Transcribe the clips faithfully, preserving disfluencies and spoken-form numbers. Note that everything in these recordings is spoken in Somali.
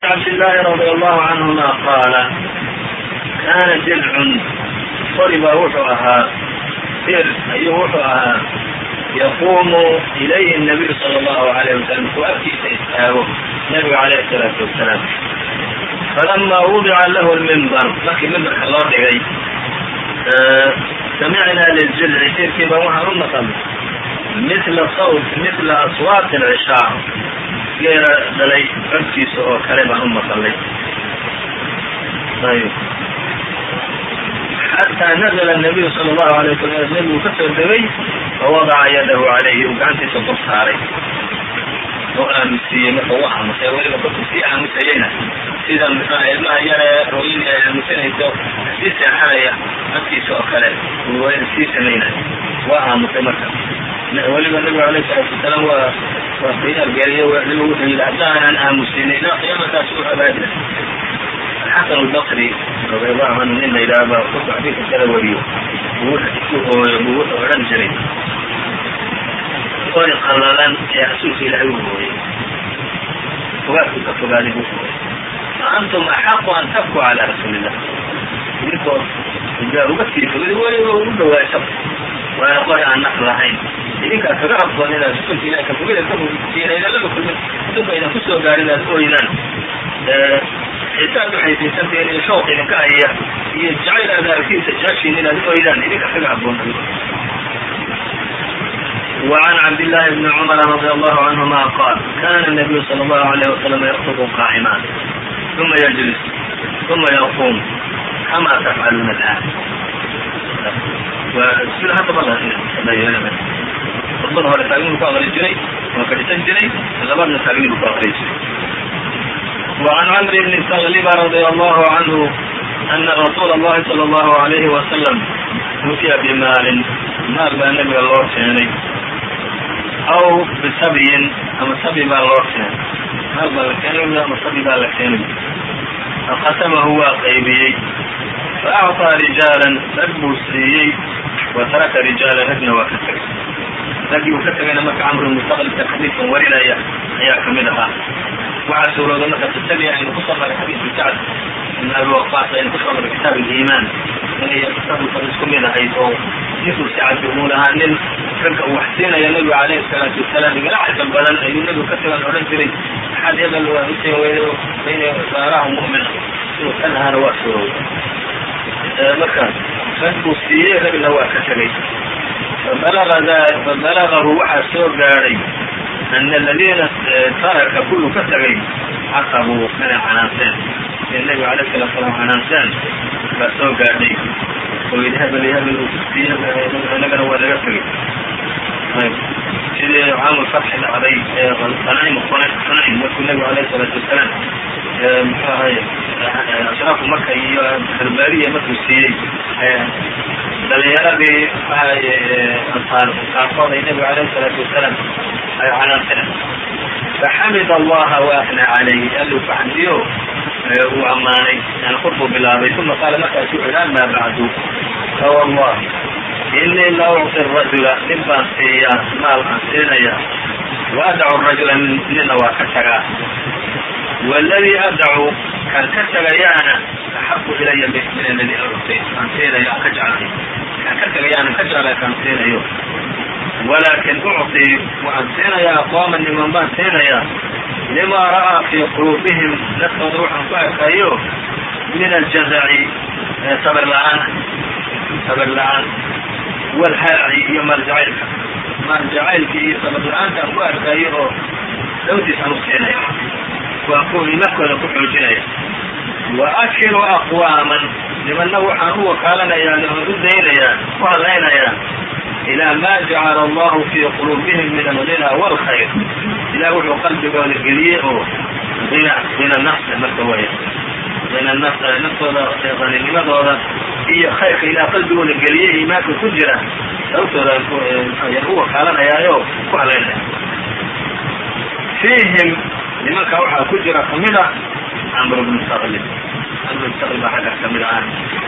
عبد الله رضي الله عنهما قال كان جذع qoriba wuxuu ahaa ir ayuu wuxuu ahaa yaquumu ilayhi الnabiyu salى الlahu عalayه wasalam ku agtiisa istaago nabiga calayhi الsalaatu wasalaam falamaa wudica lahu lmimbar markii mimbarka loo dhigay samicnaa liljilci sirkii baan waxaan u maqalnay mila sawt mila aswaati alcishaar geera dhalay codkiisa oo kale baan u maqalnay ayb xataa nazla الnabiyu salى الlahu عalيه wasalam nebigu ka soo degay fawadaca yadahu calayhi uu gacantiisa kor saaray oo aamusiiyey marka u aamusay weliba kolku sii aamusayeyna sida mxua ilmaha yare hooyadii ay aamusanayso sii seexanaya afkiisa oo kale sii samaynay waa aamusay marka weliba nabigu alayh الsalaatu wasalaam waa waa khiyaargeliye weliba wuxuu yidhi haddaanan aamusinin ilaa qiyaamataas u abaada xasan albasri radiallahu canhu nin la yidhaahba kolku xadiidka kala wariyo buu wuxuu odhan jiray qori qallalan ee rasuulka ilaahay u hooyay fogaadku ka fogaaday buu hooyay antum axaqu an tabku calaa rasuulillah idinkoo uga sii fogday weliba ugu dhawaasha waana qori aan naf lahayn idinkaa kaga habboon inaad rasuulka ilahay ka fogida ka fogsiinayna laba kulmin idinku aydan kusoo gaarin aad ooydaan xisaad waxay saysanteen iyo shawq idinka haya iyo jacayl aad aragtiisa jeceshiin inaad ooydaan idinka kaga habboon وعن عبد الله بن عمر رضي الله عنهما قال كان النبي صلى الله عليه وسلم يخطب قائما ثم يجلس ثم يقوم كما تفعلون الآن وسيل هذا والله تبين ربنا هو تاغين بقى غري جري وكدتن جري لبرنا تاغين بقى غري جري وعن عمرو بن التغلب رضي الله عنه أن رسول الله صلى الله عليه وسلم أتي بمال مال بأن النبي الله كيني أو بسبي أما سبي بالله كيني مال بالكيني أما سبي بالكيني فقسمه وقيبي فأعطى رجالا فأجبسيي وترك رجالا هدنا وكتك لكن وكتك أنا مك عمرو المستقل تحديث ورنا يا كمدها وعلى سورة ذنك تتبع أن تصل الحديث بتاعت من أبي وقاص أن تصل بكتاب الإيمان من هي كتاب الفرسكم منها حيث نسو سعد بمولها أن فلك وحسين يا نبي عليه الصلاة والسلام قال عجب بلن أي النبي كتب الأرنجري أحد يبل وحسين بين ظهراه مؤمنا وكانها نواسره مكان فالبوسية رجل هو كتبه فبلغ فبلغه وحى سوء قاري أن الذين ترك كل كتبه عقبوا من عنانسان النبي عليه الصلاة والسلام عنانسان فسوء قاري ويذهب ليهب البوسية نقل هو لغفره طيب سيدي عام الفتح العربي صنعيم صنعيم وكل النبي عليه الصلاة والسلام أشراف مكة iyo xirbaariya markuu siiyey dhalinyaradii ansaar qaarkood ay nabigu alayhi الsalaatu wasalaam ay canaanteen faxamid allaha waafna calayhi alluu faxmiyo uu ammaanay yani qurbuu bilaabay uma qaala markaasu wuxu ama bacdu fawallah inii la ucطi rajula nin baan siiyaa maal aan siinaya waadacu rajula nina waa ka tagaa والذي أدعو كان كتغيانا أحب إلي من الذي أعطي كان سينا كجعلني كان كتغيانا كجعل كان سينا يو ولكن أعطي وأن سينا يا أقواما لمن بان سينا يا لما رأى في قلوبهم نسخ روحا فأكايو من الجزع صبر الآن صبر الآن والحاعي يوم الجعيل مرجعيلك صبر الآن تأكوا أكايو لو تسألوا سينا وأقول لمكة كحو جناية وأشهر أقواما لمن نوحا هو قالنا يا نهدين يا وهلين يا إلى ما جعل الله في قلوبهم من الغنى والخير إلى وحو قلب قول الجليء غنى غنى النفس المكوية غنى النفس نفس غنى لماذا هي خير إلى قلب قول الجليء ما كتجرى هو قالنا يا يو وهلين فيهم nimanka waxaa ku jira kamida camr bn mustaqlib camr mustaqlib baa xagga kamid ah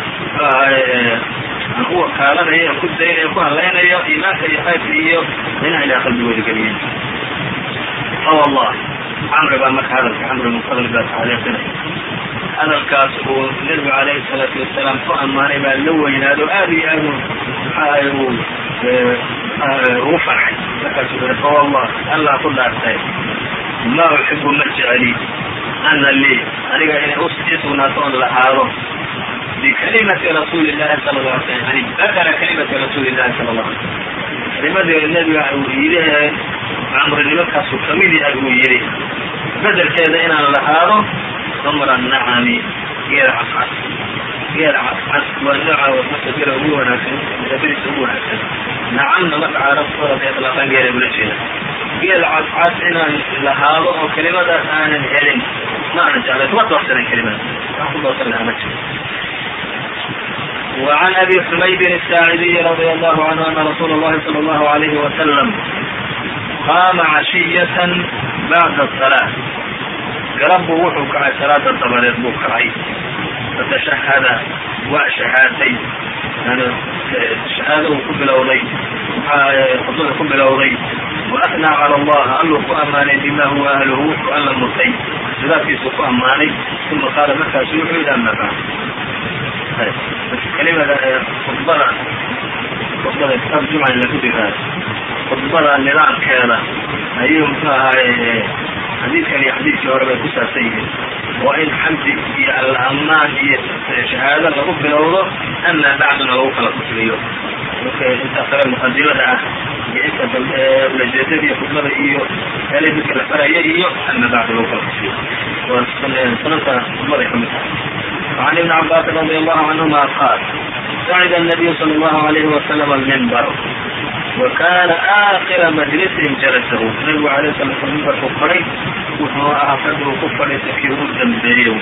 aan kuwa kaalanaya ku daynaya ku hadlaynayo iimaanka iyo khayrka iyo inaha ilaa qalbigooda geliyeen o allah camri baa marka hadalka camri ibn fadl baa taaliiqinay hadalkaas uu nebigu calayhi salaatu wasalaam ku ammaanay baa la weynaado aad iyo aad maxaahay uu ugu farxay markaasuu yiri fawallah allah ku dhaartay ma uxibu ma jeceli ana lii aniga inay usugnaato oon lahaado bikalimati rasuulillahi sala allahu alay slam yani badala kalimati rasuulillahi sala allahu alay slam kalimadii nebiga uu yidhi camri nimankaasu kamid yahay uu yidhi bedelkeeda inaan lahaado amra nacami geela cascas geela cascas waa nooca masajira ugu wanaagsan masajiriisa ugu wanaagsan nacamna marka carabtooda bay iطlaaqaan geela ula jeeda geela cascas inaan lahaado oo kelimadaas aanan helin ma aanan jeclay kuma doorsanan kelimadaas wax ku doorsan lahaa ma jiro. وعن أبي حميد الساعدي رضي الله عنه أن رسول الله صلى الله عليه وسلم قام عشية بعد الصلاة قرب وحو كعي صلاة الطبريد بو كعي فتشهد وشهادتين يعني شهاده كبل أولي خطوه كبل أولي وأثنى على الله أنه فأماني بما هو أهله وأن المرتين ذلك سوف أماني ثم قال مكة سوحي إلى أما بعد كلمة خطبة خطبة كتاب جمعة لكتب هذا خطبة النظام كذا أيهم حديث كان حديث لوربا كسر سيد وإن حمد الأمان هي شهادة لغب بالأوضة أما بعد لغوك لكتبيه انت أخر المقدمة ده انت ولجدتي خطبة إيو كلمة الفرعية إيو أما بعد لغوك لكتبيه وصنة خطبة يحمدها. وعن ابن عباس رضي الله عنهما قال صعد النبي صلى الله عليه وسلم المنبر وكان آخر مجلس جلسه النبي عليه الصلاة والسلام المنبر كفري وهو أخذه كفري تكيه الدنبي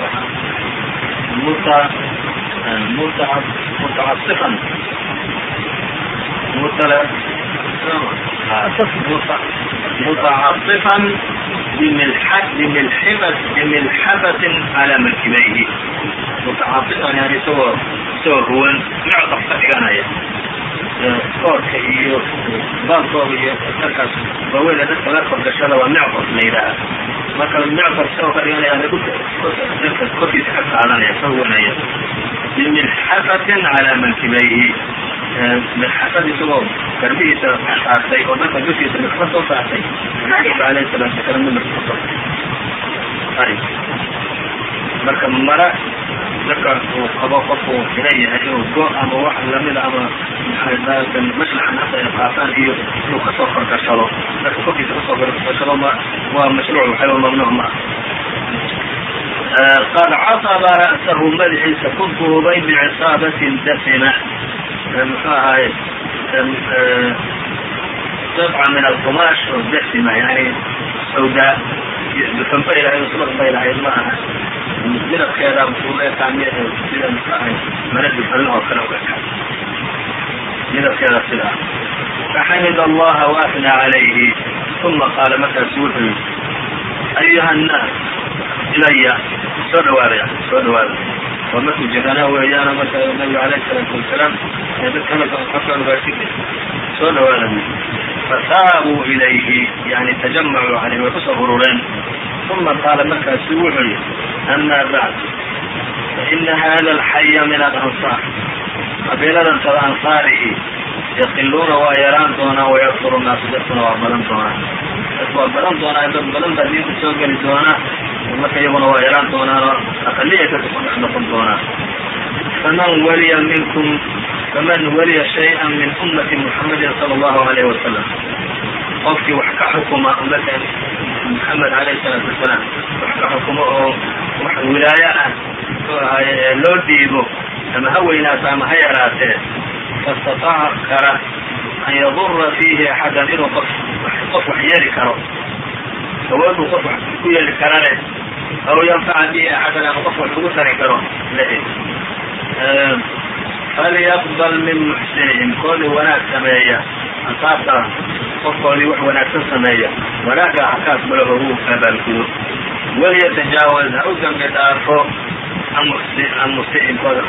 متعصفا متعصفا بملحة بملحمة بملحفة على مركبيه متعاطفا يعني سوى سوى هو معطف فتقانايا كورك iyo baalkooda iyo markaas baweyna dadka la kordhashada waa micqaf layidhaaha marka micqaf soo ka dhiganaya dadka korkiisa ka qaadanaya soo wanaya bimilxafatin calaa mankibayhi milxafadii isagoo garbihiisa saartay oo dadka dushiisa milxafad soo saartay nabiga alayhi salaatu wasalaam nimarka kusoo marka mara dadka uu qabo qofku xiran yahay inuu go ama wax lamida ama maslaxan hadda ay qaataan iyo inuu kasoo korgashado dadka korkiisa kasoo korgashado waa mashruuc waxay mamnuuc ma qad casaba ra'sahu madaxiisa ku duubay biciصaabatin dasima muxuu ahaay qطca min alqumaash oo dasima yani sawdaa duxun bay lahayd subag bay lahayd ma aha midabkeeda ueekaa sida mxuahay mara duxulin oo kale u ekaa midabkeeda sidaa faxamid allaha waafnaa calayhi uma qaala markaasu wuxuu yidhi ayuha nnaas ilaya soo dhawaada soo dhawaada waa markuu jeganaa weeyaana marka nabigu alayhi salaatu wasalaam dadkanakorkaanugaashi soo dhawaada fasaabuu ilayhi yani tajamacuu caleyhi way kusoo urureen uma qaala markaasu wuxuu yihi ama bacd faina hada alxaya min alansaar qabiiladan tada ansaarihi yaqiluuna waa yaraan doonaa wayakfuru naasu dadkuna waa badan doonaa dad waa badan doonaa dad badan baa diinta soo geli doonaa marka iyaguna waa yaraan doonaanoo aqaliya dadka ku dhex noqon doonaa faman waliya minkum faman waliya shayئa min ummati muxamadin sala allahu alayhi wasalam qofkii wax ka xukuma ummada محمد عليه الصلاة والسلام وحكمه wax wilaayo ah loo dhiibo ama haweenaas ama hayaraatee fastataaca kara an yadura fiihi axadan inuu qof qof wax yeeli karo awooduu qof wax ku yeeli kara leh aw yanfaca bihi axadan ama qof wax ugu tari karo leh falyaqbal min muxsinihim koodii wanaag sameeya ansaabta qofkoodii wax wanaagsan sameeya wanaaga ha ka aqbalo ugu abaalgudo waliyatajaawaz ha u dambi dhaafo an musiinkooda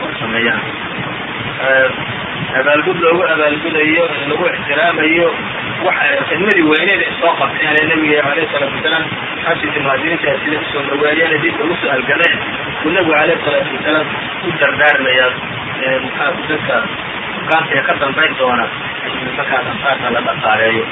sameeyaan abaalgud loogu abaalgudayo lagu ixtiraamayo waxa khidmadii weyneed ay soo qabteen ee nabiga alayhi salaatu wasalaam xabsiga muhaajiriinta sida soo dhawaayeen dib ugu soo algaleen nabiga alayhi salaatu wasalaam u dardaarmaya maxaa dadka qaabka ka dambeyn doona markaa ansaarta la dhaqaaleeyo.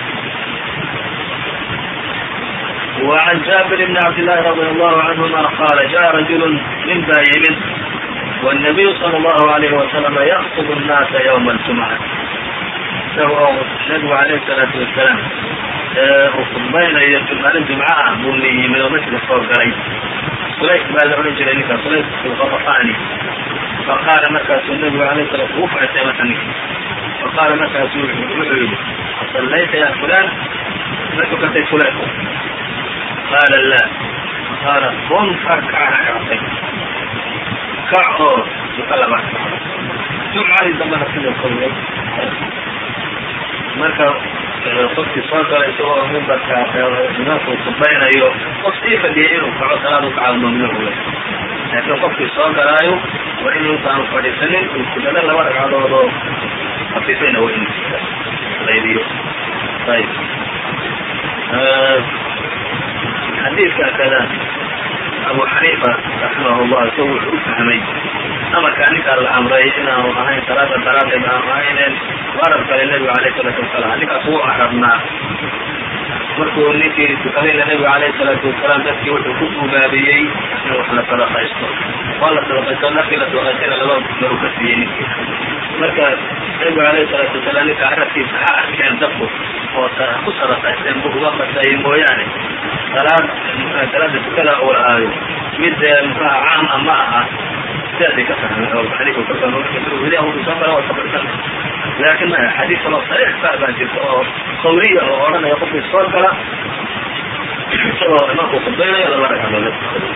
وعن جابر بن عبد الله رضي الله عنهما قال جاء رجل من بايمن والنبي صلى الله عليه وسلم يخطب الناس يوم الجمعة. سواء النبي عليه الصلاة والسلام وخطبين يوم الجمعة بني من مثل الصوت عليه سليك بعد رجل لك سليك الغطفاني فقال مكة النبي عليه الصلاة والسلام وفعت مثلا فقال مكة سليك صليت يا فلان مكة فلان قال لا قال قم فاركع ركعتين كعو يقلب جمعة زمان كل القوم marka qofkii soo galay isagoo mimbarka imaamku khudbaynayo qof sii fadhiyay inuu kaco salaad u kaco mamnuuc wey laakiin qofkii soo galaayo waa inuu intaanu fadhiisanin uu kudhalo laba ragcadood oo khafiifayna waa inuu laydiyo. ayib xadiidka kada abu xaniifa raximahullah isagu wuxuu u fahmay amarkaa ninkaa la amray inaanu ahayn salaada daraadeed aanu ahaynen warar kale nabiga alayh salaatu wasalaam ninkaas wuu arabnaa markuu ninkii tukadayna nabiga alayh salaatu wasalaam dadkii wuxuu ku ugaabiyey in wax la sadaqaysto waa la sadaqaysto markii la sadaqaystayna laba maru ka siiyey ninkii marka nabiga alayh salaatu wasalaam ninka arabkiisa ha arkeen dadku oo ku sadaqaysteen bu uga qasayay mooyaane salaad salaada tukada uu lahaayo mid muxuha caam a ma aha sidaasay ka fahmeen oo xadiidku ka fahmay weliha wuxuu soo gala waa sabirsan laakin xadiid kaloo sariix saa baa jirta oo qawliya oo odhanaya qofkii soo gala isagoo imaamku khudbaynayo laba ragcadood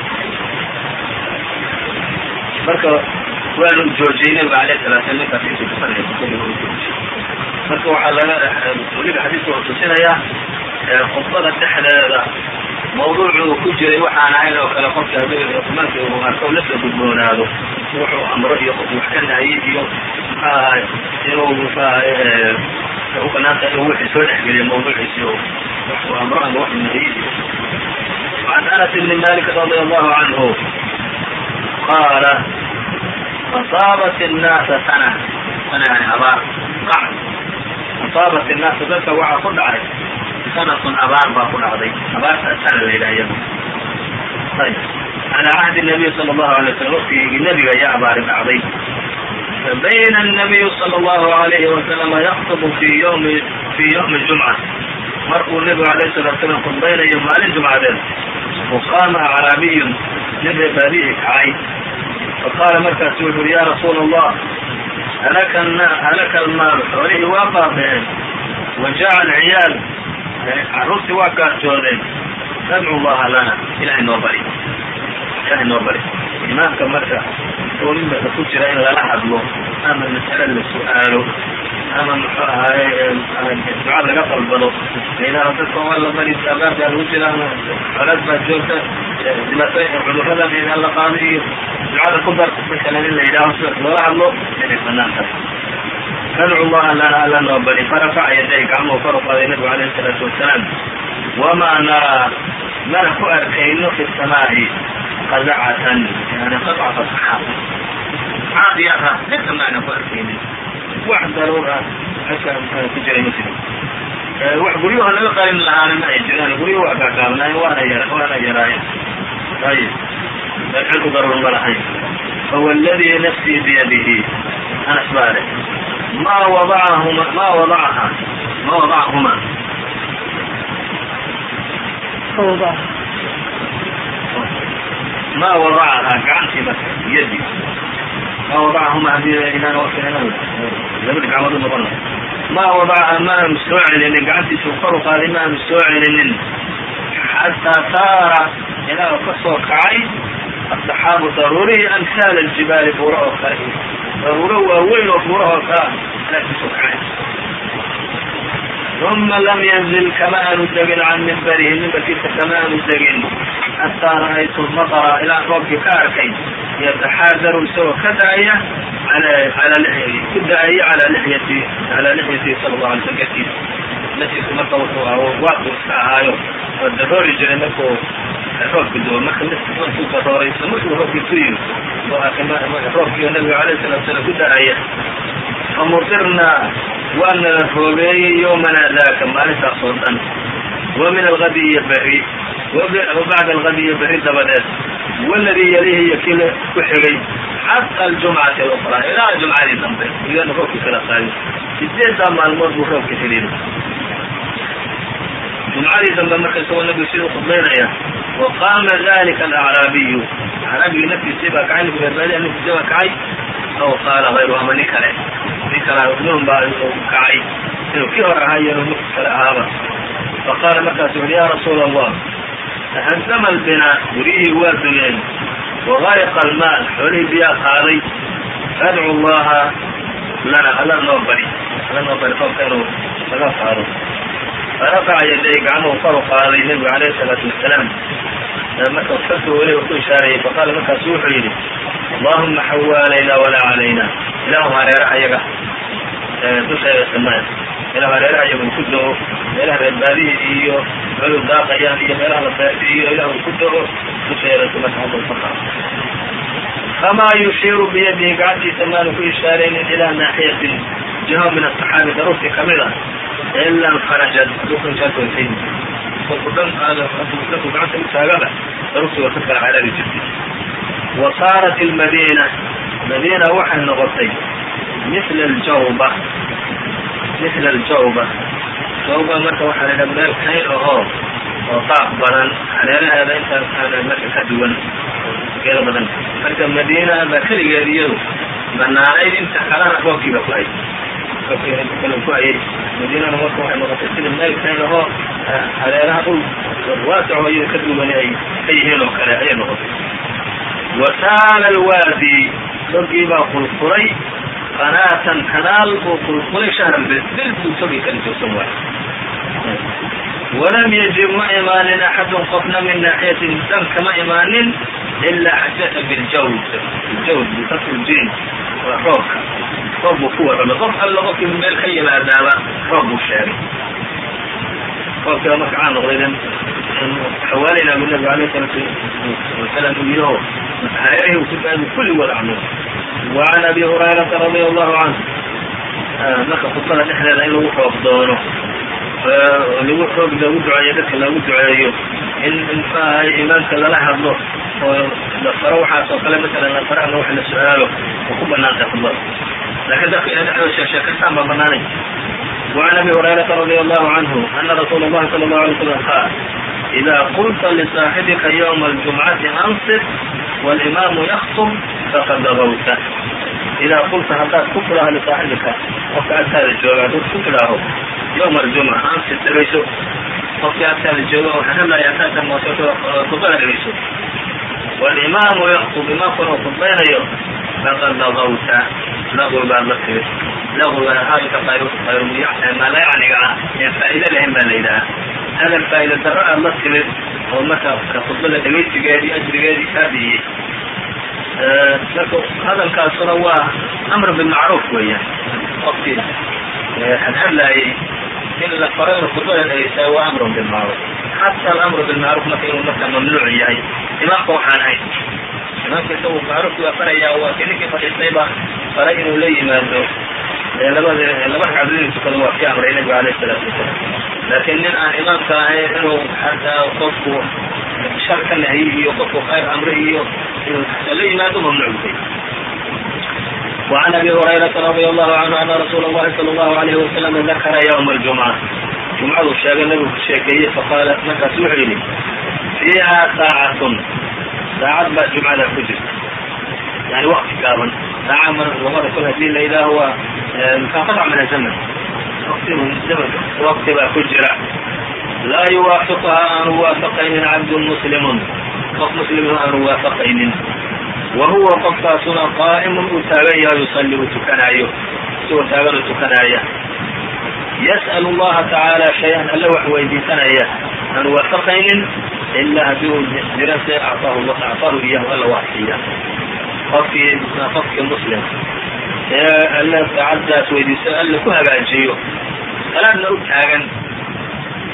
marka waanu joojiyey nabiga alayh salatu slam ninkaas intii kusanaya khudbadiga u joojiyey marka waxaa laga weliba xadiidku wuxuu tusinayaa khudbada dhexdeeda mawduucu ku jiray waxaan ahayn oo kale qofka markii uu arko lasoo gudboonaado wuxuu amro iyo qof wax ka nahiyey iyo maxaa inuu maxaa u banaanta inuu wixii soo dhexgeliyo mawduuciisi oo waxuu amro ama wax nahiyey. وعن أنس بن مالك رضي الله عنه قال أصابت الناس سنة سنة يعني أبار قعد أصابت الناس ذلك وعى قد عليه سنة أبار باقل عظيم أبار سنة إلى يوم. طيب على عهد النبي صلى الله عليه وسلم في النبي يا أبار عظيم بين النبي صلى الله عليه وسلم يخطب في يوم في يوم الجمعة مرقوا النبي عليه الصلاة والسلام قل بين يوم الجمعة ذلك وقام عربي نبي بريء عين فقال مركز سوحر يا رسول الله هلك هلك المال حوله وابا بهم وجاء العيال عروسي واكار جودين ندعو الله لنا إلهي نوبري إلهي نوبري إمامك مركز هو من بس كتير إن لا حبله أما المسألة للسؤال أما الدعاء لقطع البلو إذا رسلت والله مريض أباب الوجه لنا فلازم الجوزة لما سيحب هذا بإذن الله قاضي دعاء القدر مثلا إلا إله وسلم ولا حبله يعني فنان ندعو الله لنا ألا نوبري فرفع يديك عمه فرق النبي عليه الصلاة والسلام وما نرى ما نكو أركينه في السماء قزعة يعني قطعة الصحابة عادية ليس ما نكو أركينه واحد ضرورة حتى تجري مسلم وحقوليوها لا يقارن لها أنا ما يجري أنا قوليوها أكاكامنا وأنا يرى وأنا يرى طيب لكن ضرور ملحين هو الذي نفسي بيده أنا سبالي ما وضعهما ما وضعها ما وضعهما ما وضعها كعنتي بس يدي ما وضعهما إلى وقتنا لابد عمد المظلم ما وضعها ما مستوعن إن قعنتي سوفر قال ما مستوعن حتى صار إلى قصة كعين الصحاب ضروري أمثال الجبال فوراء خائف ضروري وأول وفوراء خائف لا تسكعين ثم لم ينزل كما نزل عن منبره من بكيت كما نزل حتى رأيت المطر إلى رب كاركين يتحاذر سوى كداية على على لحيته كداية على لحيته على لحيته صلى الله عليه وسلم masjidka marka wuxuu ahaa waaqu iska ahaayo oo daroori jiray markuu roobka doo marka markuu darooray isla markuu roobkii ku yimi oo arkay roobkii nabiga alayhi salatu wasalam ku da-aya famutirnaa waana la roobeeyey yowmana daaka maalintaas oo dhan wa min algadi iyo berri wabacda algadi iyo berri dabadeed waladii yalihi iyo kii ku xigay xata aljumcati alukraa ilaa jumcadii dambe iyana roobkii kala qaaday sideeddaa maalmood buu roobka xiriiray jumcadii dambe marka isagoo nabigu siduu khudbaynaya waqaama dalika alacraabiyu acraabigii naftiisii baa kacay ninku reerbaadiha naftiisii baa kacay aw qaala hayru ama nin kale nin kale minhum baa kacay inuu kii hor ahaa iyo inuu ninku kale ahaaba faqaala markaasu wuxuhi ya rasuula allah tahadama albinaa gurihii waa dumeen wagariqa almaa xoolihii biyaa qaaday adcu allaha lana alla noo bari alla noo bari roobka inuu laga qaado farafaca yaday gacmuhu kor u qaaday nebigu calayhi salaatu wasalaam marka sarka weli ku ishaarayay faqaala markaasu wuxuu yidhi allahuma xawaalayna walaa calayna ilaahu hareeraha yaga dusheeda samaya ilaahu hareeraha yaga ku do-o meelaha reerbaadihii iyo meeluu daaqayaan iyo meelaha la beertiiyo ilaahu ku do-o dusheeda samaka famaa yushiiru biyadihi gacantiisa maanu ku ishaaraynin ilaa naaxiyatin jiho min asaxaabi daruurtii kamid a ila nfarajad dukunjaatoysay kolku dhan dhanku gacanta u taagaba daruurtii waa ka kala carari jirtay wa saarat almadiina madiina waxay noqotay mila aljawba mila aljawba jawba marka waxaa la idhaha meel kayn ahoo oo daaq badan hareeraheeda intaas marka ka duwan geelo badan marka madiina baa keligeed iyadu banaanayd inta kalena roobkiiba ku hay kale ku hayay madiinana marka waxay noqotay sida meel kayn ahoo hareeraha dhul waasaco iyada ka duwan ay ka yihiin oo kale ayay noqotay wasaala alwaadi togii baa qulqulay qanaatan kanaal buu qulqulay shahran bil buu togii kala joogsan waay walam yajib ma imaanin axadun qofna min naaxiyatin dan kama imaanin ilaa xajata biljawd biljawd bikasri ljin waa roobka roob buu ku warramay qof alla qofkii meel ka yimaadaaba roob buu sheegay roobkiiba marka caan noqday xawaalayna bu nabigu alayh salatu wasalam uu yiho hareerihii uu ku daadu kulligood camo wacan abi hurayrata radia allahu canhu marka khudbada dhexdeeda in lagu roob doono lagu roog loogu duceeyo dadka loogu duceeyo in mxuahay imaamka lala hadlo oo la faro waxaas oo kale masalan la faro ama wax la su-aalo oo ku banaantay khudbada laakiin dadka ina dhexdooda sheegsheekastaan baa banaanay وعن أبي هريرة رضي الله عنه أن رسول الله صلى الله عليه وسلم قال إذا قلت لصاحبك يوم الجمعة أنصت والإمام يخطب فقد غوت إذا قلت هذا كفرها لصاحبك وفعلت هذا الجواب كفره يوم الجمعة أنصت ليسو وفعلت هذا الجواب وحنا يأتاك الموسوط وقبل ليسو والإمام يخطب ما كنوا خطبين يوم فقد غوت لغو بعد الخير لغو هذا غير ما لا يعني فائدة لهم ما ليلها هذا الفائدة ترى الله كبير ومتى كفضل دقيت جادي أجر جادي هذه هذا الكاسر هو أمر بالمعروف وياه وقتي هل إلا قرار الخطوة ليس هو أمر بالمعروف حتى الأمر بالمعروف ما فيه مثلا ممنوع يعني إمام قوحان هاي إمام كسوه معروف وفريا وكذلك فالإسلام فرأيه لي ما دور لما عبدين تكلموا في أمر النبي عليه الصلاة والسلام لكن من إمام كان إنه حتى وقفوا شركا نهيه وقفوا خير أمره لي ما دور ممنوع فيه. وعن أبي هريرة رضي الله عنه أن رسول الله صلى الله عليه وسلم ذكر يوم الجمعة جمعة الشاق النبي في الشيكية فقالت لك سوحيني فيها ساعة ساعة بعد جمعة الفجر يعني وقت كامل ساعة ومرة كل هذه الليلة هو منقطع من الزمن وقت من الزمن وقت فجر لا يوافقها أن وافقين عبد مسلم قف مسلم أن وافقين وهو قفاصنا قائم أتابعي يصلي وتكنايه سوى تابعي وتكنايه يسأل الله تعالى شيئا ألا وحويدي سنايه أن وافقين إلا هدوه دراسة أعطاه الله أعطاه إياه ألا واحدية قفي قفك مسلم ألا تعدى سويدي سأل كها بأجيه فلا نرد حاجا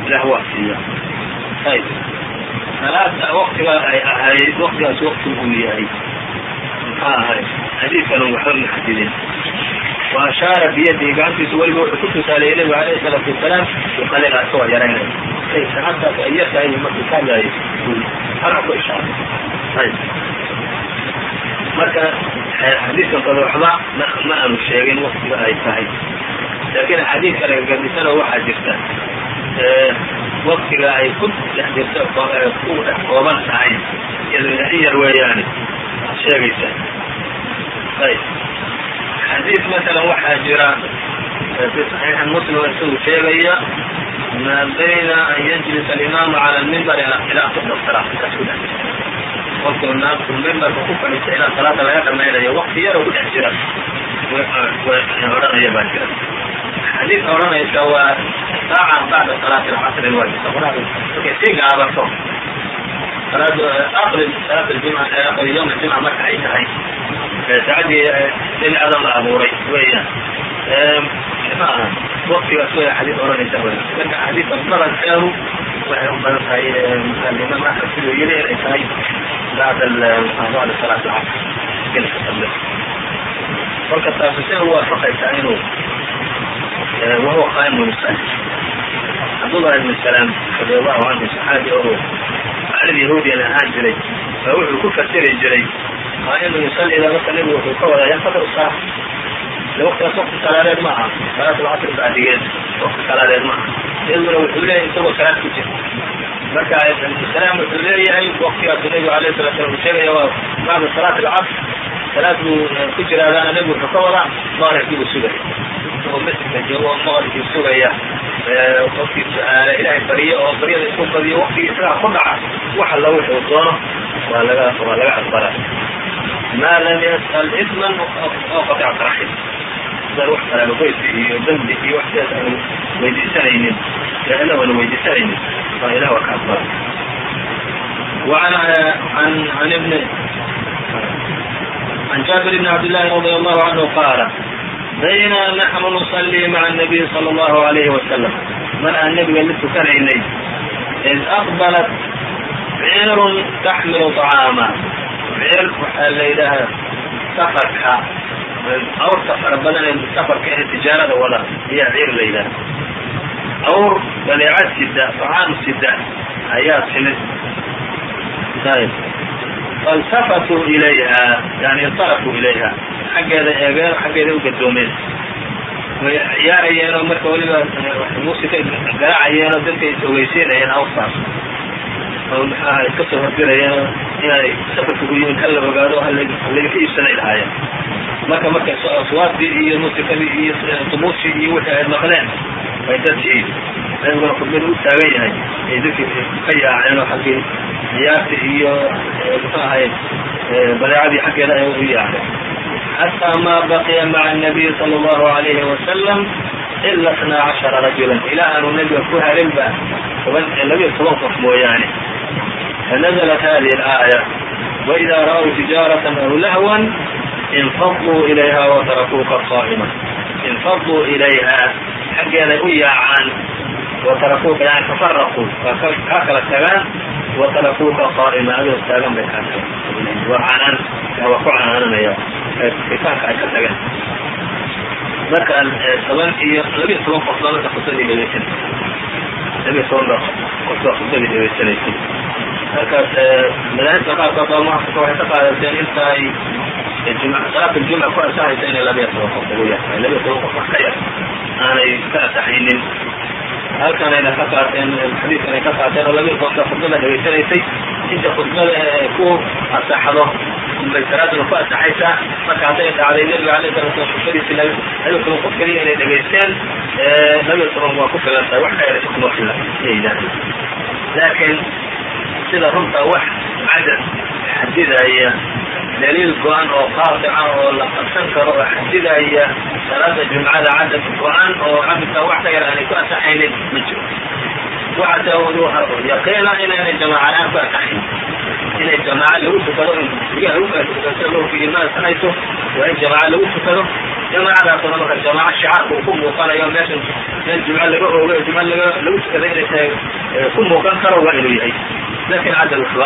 ilah waa siiya. ayb salaada waktiga ay ahayd waktigaas wakti uu yahay maxaa ahay xadiidkan waxba ma xadidin. wa ashaara biyadihi gacantiisa weliba wuxuu ku tusaaleeyey nabigu alayhi salaatu wasalaam uqaligaa soo yaraynay ay salaadaas ay yartahay markuu ka hadlaayo harca ku ishaaray. ayb marka xadiidkan kada waxba ma aanu sheegin waktiga ay tahay, laakiin xadiid kale gadisana waxaa jirta waktiga ay ku dhex jirta ku dhex kooban tahay iyaduna in yar weeyaane sheegaysa. ayb xadiid masalan waxaa jira fi صaxiixi muslim isagu sheegaya maa bayna an yajlis alimaamu cala almimbar ilaa qibla salaa kaas ku dhex jirta qofka imaamku mimbarka ku fadhiista ilaa salaada laga dhamaynayo wakti yaroo ku dhex jira odhanaya baa jira. xadiidka odhanaysa waa saacan bacda salaati alcasri alwajisa qoraxdu markay sii gaabato salaada aqri salaat aljumca aqri yawm aljumca marka ay tahay saacadii nebi aadam la abuuray weeyaan maaha waktigaas way xadiid odhanaysa w marka xadiidka badankeedu waxay u badan tahay imaam axmed siduu yiri inay tahay bacda bacda salaat alcasr gelka dambe. kolka taasi say u waafaqaysaa inuu wahuwa qaaimun yusalli. cabdullah ibn salaam radi allahu canhu saxaabi oo maclid yahuudiyan ahaan jiray baa wuxuu ku fasiri jiray qaaimun yusalli daa marka nebigu wuxuu ka wadaa yanqadar salaa de waktigaas wakti salaadeed ma aha salaat alcasr bacdigeed wakti salaadeed ma aha. iyaduna wuxuu leeyahay isagoo salaad ku jira marka ibnusalaam wuxuu leeyahay waktigaasu nebigu alayh salatu slam uu sheegaya waa bacda salaat alcasr salaad buu ku jiraadaana nebigu wuxuu ka wadaa maqribkiibuu sugaya isagoo masjidka joogo oo maqribkii sugaya qofkii su-aala ilaahay baryo oo baryada isku badiyo waktigii isagaa ku dhaca wax alla wuxuu doono waa laga waa laga aqbala maa lam yas'al isman oo qaticat raxim dan wax kalaabagoysi iyo dambi iyo wax sidaas aanu weydiisanaynin ilah waana weydiisanaynin waa ilah waa ka aqbala. وعن عن عن ابن عن جابر بن عبد الله رضي الله عنه قال بينا نحن نصلي مع النبي صلى الله عليه وسلم مرأى النبي قال لتكرهني إذ أقبلت عير تحمل طعاما. عير waxaa la yidhaaha safarka awr safar badan safarka ee tijaarada wada ayaa ciir la yidhaha. awr badeecad sida طacaam sida ayaa timid. ayb faltafatuu ilayha yani inطalaquu ilayha xaggeeda eegeen xaggeeda u gadoomeen way ciyaarayeenoo marka weliba muusika garaacayeenoo dadka is ogeysiinayeen awrtaas oo maxaaha iska soo hordirayeenoo inay safarka ku yimid hala ogaado halaga iibsanay lahaayeen. marka marka aswaadii iyo muusikadii iyo tumuushii iyo wixii ay maqleen bay dadkii nabiguna khudbada u taagan yahay ay dadkii ka yaaceen oo xaggii ciyaarta iyo muxuu ahay badeecadii xaggeeda ay u yaaceen. xatىa ma baqiya maca الnabiy salى الlahu عalayhi wasalam ila اثna caشhara rajula ilaa aanu nebiga ku harinba toban labiyo toban qof mooyaane. fanazlat hadihi اlآayة وإida ra'w tijaaraة aw lahwa infaduu ilayha watarakuuka qaa'ima. infaduu ilayha xaggeeday u yaacaan watarakuuka yani tafaraquu kaa kala tagaan watarakuuka qaa'ima adoo taagan bay kaa tagaan waa canaan waa ku canaananaya itaanka ay ka tagaan. marka toban iyo labiyo toban qof baa marka khudbadii dhegeysanay labiyo toban baa qof baa khudbadii dhegeysanaysay. markaas madaahibta qaarkood baa muxaqiqa waxay ka qaadateen inta ay salaat aljumca ku ansaxaysa inay labiyo toban qof ugu yartahay labiyo toban qof wax ka yar aanay ka ansaxaynin. halkan ayna ka qaateen xadiidkan ay ka qaateen oo labiyo tobanka khudbada dhegeysanaysay inta khudbada ku ansaxdo bay salaaduna ku ansaxaysaa. marka hadday dhacday nebiga alayh salatu slam khudbadiisi labiyo toban qof keliya inay dhegeysteen labiyo toban waa ku filan tahay wax ka yar kuma fila ayay yidhahdeen. laakiin sida runta wax cadad xadidaya daliil go-an oo qaadica oo la qabsan karo oo xadidaya salaada jumcada cadad go-an oo cabidka wax ka yar aanay ku ansaxaynin ma jiro. waxaa yaqiina inaanay jamaacalaan ku ansaxayn inay jamaaca lagu tukado in gudaha loo imaan sanayso waa in jamaaca lagu tukado jamaacadaasuna marka jamaaco shicaarka uu ku muuqanayo meeshan meel jumco laga oogo jumco laga lagu tukaday inay tahay ku muuqan karo waa inuu yahay lakin cadal waxba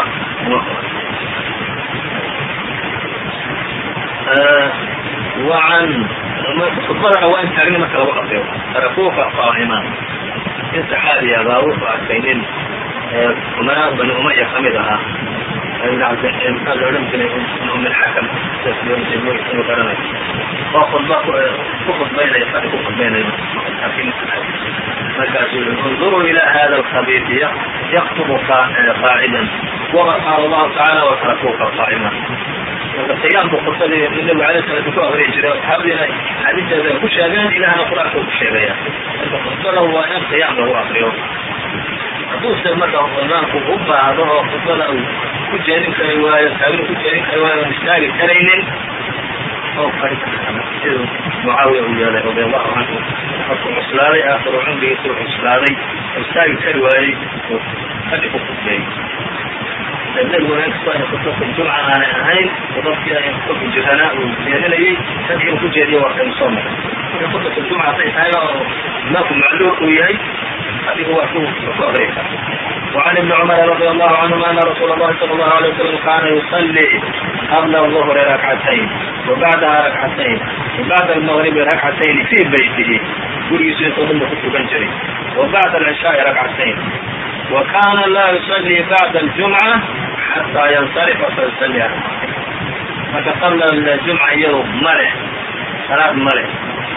وعن خطبنا وإن تاغني marka lagu aqriyo tarakuuka qaa'iman in saxaabiya baa wuxuu arkaynin umanaa bani umaya kamid ahaa maxaa la odhan jiray um alxakam inuu garanayo oo khudba ku khudbaynaya fadhi ku khudbaynayo markaasu انظروا إلى هذا الخبيث يخطب قاعدا وقد قال الله تعالى وتركوك قائما القيام بخطبة النبي عليه الصلاة والسلام أغري جرى وحاولنا حديث هذا كل شيئان إلى أن أقرأ كل شيئان الخطبة هو أن قيام له أخريه أدوس مرة أمامك غبة هذا خطبة كل جانب كريواية سابين كل جانب كريواية مشتاق كرينين أو فريق معاوية رضي الله عنه حكم إسلامي آخر عمري يسرح إسلامي مشتاق كريواية هذه خطبة النبي ونكسر خطبة الجمعة أنا أهين وضبطي أن خطبة الجهناء وزيادلي تدعي كجيدي وقت مصمم خطبة الجمعة طيحة ماكو معلوق وياي هذه هو أخوه وعن ابن عمر رضي الله عنهما أن رسول الله صلى الله عليه وسلم كان يصلي قبل الظهر ركعتين وبعدها ركعتين وبعد المغرب ركعتين في بيته يقول يسير ضمن خطبة بنجري وبعد العشاء ركعتين وكان لا يصلي بعد الجمعة حتى ينصرف فيصلي فقبل الجمعة يوم مرح صلاة مرح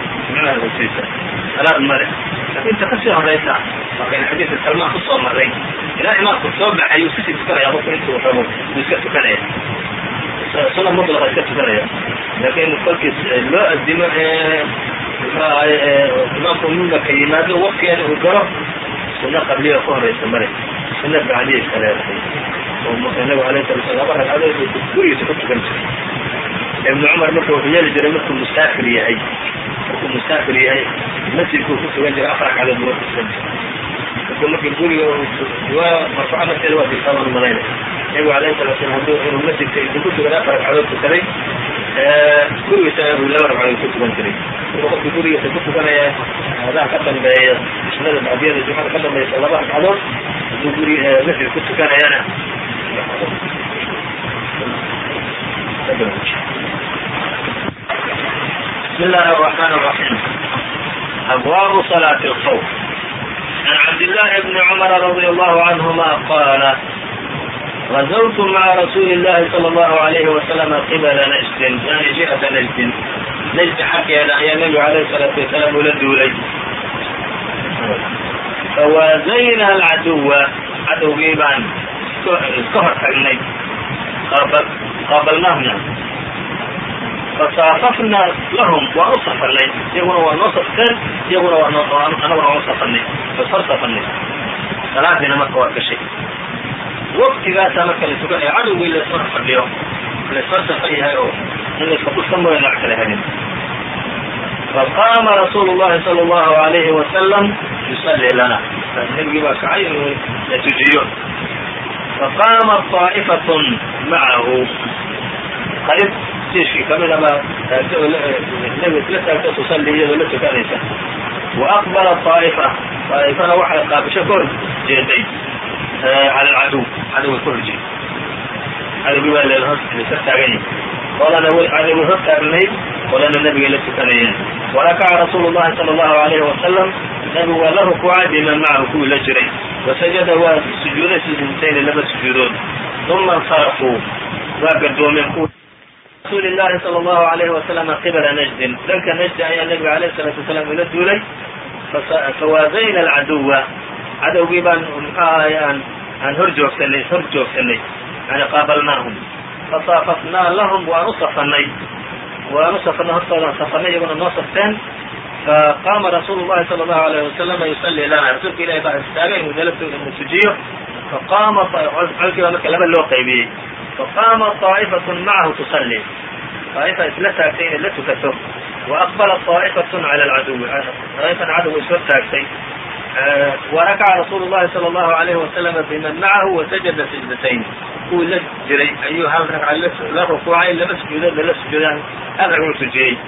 صلاة مرح لكن انت قصي هريتا لكن حديث السلمان خصوصا مرين إلا إمام خصوصا بحي يوسيسي تكرا يا بطن انتو وفهموا يسكت كرا صلاة مطلقة يسكت كرا لكن قلت لا الدماء إمامكم منك كلمات وقت يعني وقرأ سنة قبلية قهر يستمرين سنة بعدية كلام النبي عليه الصلاة والسلام أبرك عليه كوري يتكتب كنسي ابن عمر مركب في يالي جرى مركب مستاكر يهي مركب مستاكر يهي المسجد كتب كنسي أفرك على المركب كنسي مركب مركب كوري ومرفوع مسجد الوقت صلى الله عليه النبي عليه الصلاة والسلام المسجد كتب كنسي أفرك على المركب كوري يسأل الله رب عليه كتب كنسي وقت كوري يتكتب كنسي هذا قدم بشمال العبيد الجمعة قدم بيصلى الله عليه يقولي مثل كنت كان أنا بسم الله الرحمن الرحيم أبواب صلاة الخوف عن عبد الله بن عمر رضي الله عنهما قال غزوت مع رسول الله صلى الله عليه وسلم قبل نجد يعني جهة نجد نجد حكي يا النبي عليه الصلاة والسلام ولده لي فوازينا العدو عدو جيبان الكهر حقني قابل قابلناهم يعني فصاففنا لهم ونصف الليل يقولوا ونصف كل يقولوا أنا ونصف الليل فصرصف الليل ثلاثة مكة كشيء وقت إذا سمك لسكان عدو اللي صرف اليوم اللي صرف فيها يوم اللي فقط سموا ينعك لهذه فقام رسول الله صلى الله عليه وسلم يصلي لنا فنبقى بك عين يتجيه فقامت طائفة معه قريب تشكي كما لما لسه تصلي ولسه كنيسة وأقبلت طائفة طائفة واحدة قابشة كل جيدين على العدو عدو الكرجي عدو بيبال للهرس لسه عيني ولا نقول عدو الهرس أبني ولا النبي لسه كنيسة وركع رسول الله صلى الله عليه وسلم نبو له قعاد من معه كل جري وسجد وسجود سجدتين لما سجدون ثم انصرفوا وقدوا من قول رسول الله صلى الله عليه وسلم قبل نجد ذلك نجد أي النبي عليه الصلاة والسلام يلدوا لي فوازينا العدو عدو بيبان أن هرجوا سني هرجوا سني يعني قابلناهم فصاففنا لهم ونصفني ونصفنا صفني يقول النصف الثاني فقام رسول الله صلى الله عليه وسلم يصلي لنا رسول إلى بعض السابعين وجلسوا المسجيه فقام عزكي ومكلم اللوقي فقام طائفة معه تصلي طائفة ثلاثة أكتين التي تكتب وأقبلت طائفة على العدو طائفة عدو اسود تاكتين وركع رسول الله صلى الله عليه وسلم بمن معه وسجد سجدتين قول جري أيها ركع له ركوعين لما سجدان لما سجدان هذا هو سجدين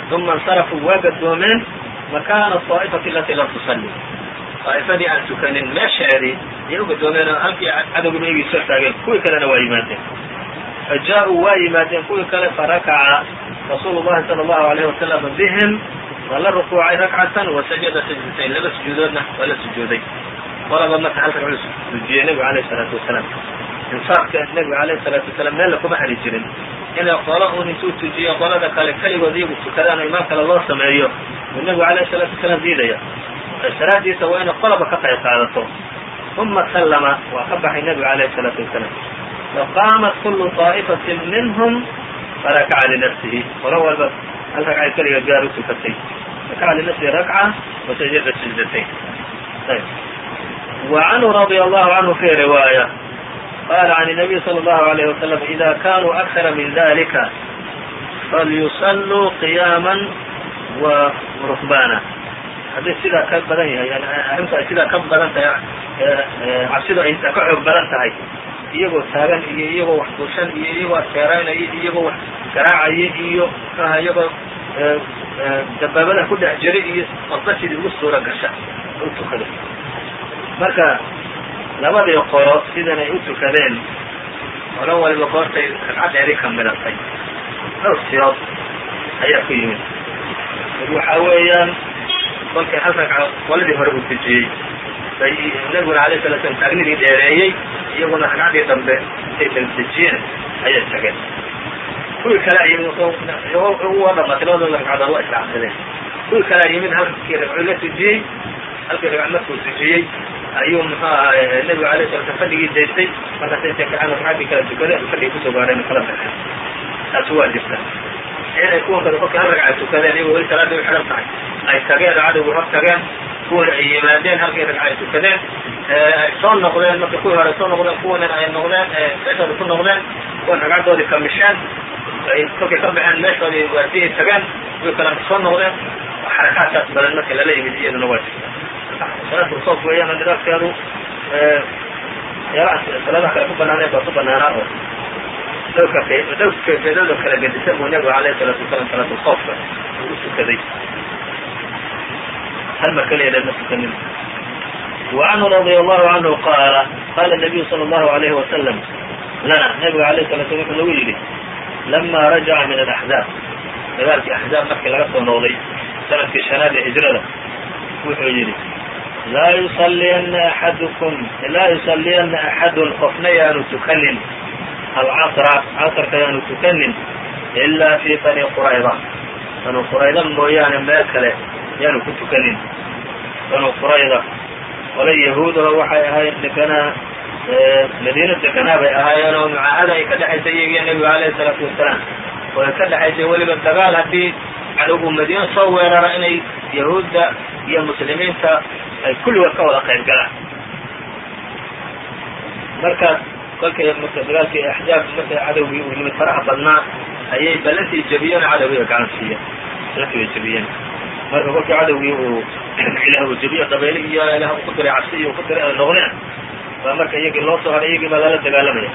ثuma اnsarafuu waa gadoomeen makaana الطaa'ifati alati lam tusalli طaa'ifadii aan tukanin meesheedii ayay u gadoomeen oo halkii cadowgiba iyagii soo taageen kuwii kalena waa yimaadeen fajaءuu waa yimaadeen kuwii kale farakaca rasuulu الlahi salى الlahu عalayه wasalam bihim waa la rukuucay rakcatan wasajada sajdatayn laba sujuudoodna waa la sujuuday qolaba marka hal ragcuu sujudiyey nebigu alayh الsalaatu wasalaam insaafka nebigu alayh الsalaatu wasalaam meella kuma hari jirin inay qolo un intuu tujiyo qolada kale keligood iyagu tukadaan oo imaam kale loo sameeyo uu nebigu alayh الsalaatu wasalaam diidaya salaadiisa waa inay qolaba ka qayb qaadato uma sallama waa ka baxay nebigu alayh الsalaatu wasalaam faqaamat kulu طaa'ifatin minhum farakaca linafsihi qolo walba hal ragcay keliga gaar u tukatay rakaca linafsihi rakca wasajada sajdatayn ayb وعنه رضي الله عنه في رواية قال عن النبي صلى الله عليه وسلم إذا كانوا أكثر من ذلك فليصلوا قياما وركبانا hadday sidaa ka badan yahay yani arrinta ay sidaa ka badan tahay cabsidu ay ka xoog badan tahay iyagoo taagan iyo iyagoo wax bushan iyo iyagoo askeeraynaya iyo iyagoo wax garaacaya iyo mxuaha iyagoo dabaabada ku dhex jiray iyo qofba sidii ugu suura gasha u tukada marka labadii qolo sidan ay u tukadeen qolo waliba goortay ragcadeedii ka midatay dhowr siyood ayaa ku yimid waxa weeyaan kolkay hal ragca qoladii hore uu tujiyey bay nebiguna alayh sala slam taagnidii dheereeyey iyaguna ragcadii dambe intay daldejiyeen ayay tageen kuwii kalea yimid uga dhamatay labadooda ragcadood waa israacsadeen kuwii kalea yimid halkii ragcuu la tujiyey halkii ragcad markuu tujiyey ayuu muxuu ahaay nebigu alay sala slam fadhigii daystay markaas intay kacaan ragcaddii kala tukadeen fadhigii kusoo gaareen kala baxeen taasi waa jirta inay kuwan kale kolkii hal ragca tukadeen iyagoo weli salaadii u xidhan tahay ay tageen oo cadowgii hor tageen kuwana ay yimaadeen halkii ragca ay tukadeen ay soo noqdeen marka kuwii hore soo noqdeen kuwana ay noqdeen meeshooda ku noqdeen kuwan ragcaddoodii kamisheen ay kolkay ka baxeen meeshoodii waadiyay tageen kuwii kalena soo noqdeen xarakaadkaas badan marka lala yimid iyaduna waa jirta salaatu soof weeyaan nidaamkeedu waxyaalaha salaadaha kale ku banaaneen baa ku banaanaa oo dhowrka dhowrka kayfiyadooda kala gedisan buu nebigu alayhi salaatu wasalaam salaatu soofka uu u tukaday hal mar keliya ma tukanin وعنه رضي الله عنه قال قال النبي صلى الله عليه وسلم لنا nebiga alayه الصلa slam wuxuu nagu yidhi لما رaجaca min الأحزاab dagaalkii أحزاab markii laga soo noqday sanadkii شhanaad ee hijrada wuxuu yidhi laa yusaliyana axadukum laa yusaliyana axadun qofna yaanu tukanin alcasra casrka yaanu tukanin ilaa fi bani qurayda banu qurayda mooyaane meel kale yaanu ku tukanin banu qurayda qole yahuudaho waxay ahayd deganaa madiina deganaa bay ahaayeen oo mucaahada ay ka dhexaysay iyagiyo nebigu alayhi salaatu wasalaam oo ay ka dhexaysay weliba dagaal haddii cadowgu madiina soo weerara inay yahuudda iyo muslimiinta ay kulligood ka wada qayb galaan markaas kolkay marka dagaalkii axzaab markay cadowgii uu yimid faraha badnaa ayay ballantii jebiyeen oo cadowgiiga gacan siiyeen ballantii bay jebiyeen marka kolkii cadowgii uu ilaah uu jebiyo dabayli iyo ilaah uu ku diray cabsi iyo uu ku diray ay noqdeen baa marka iyagii loo soo haray iyagii baa lala dagaalamaya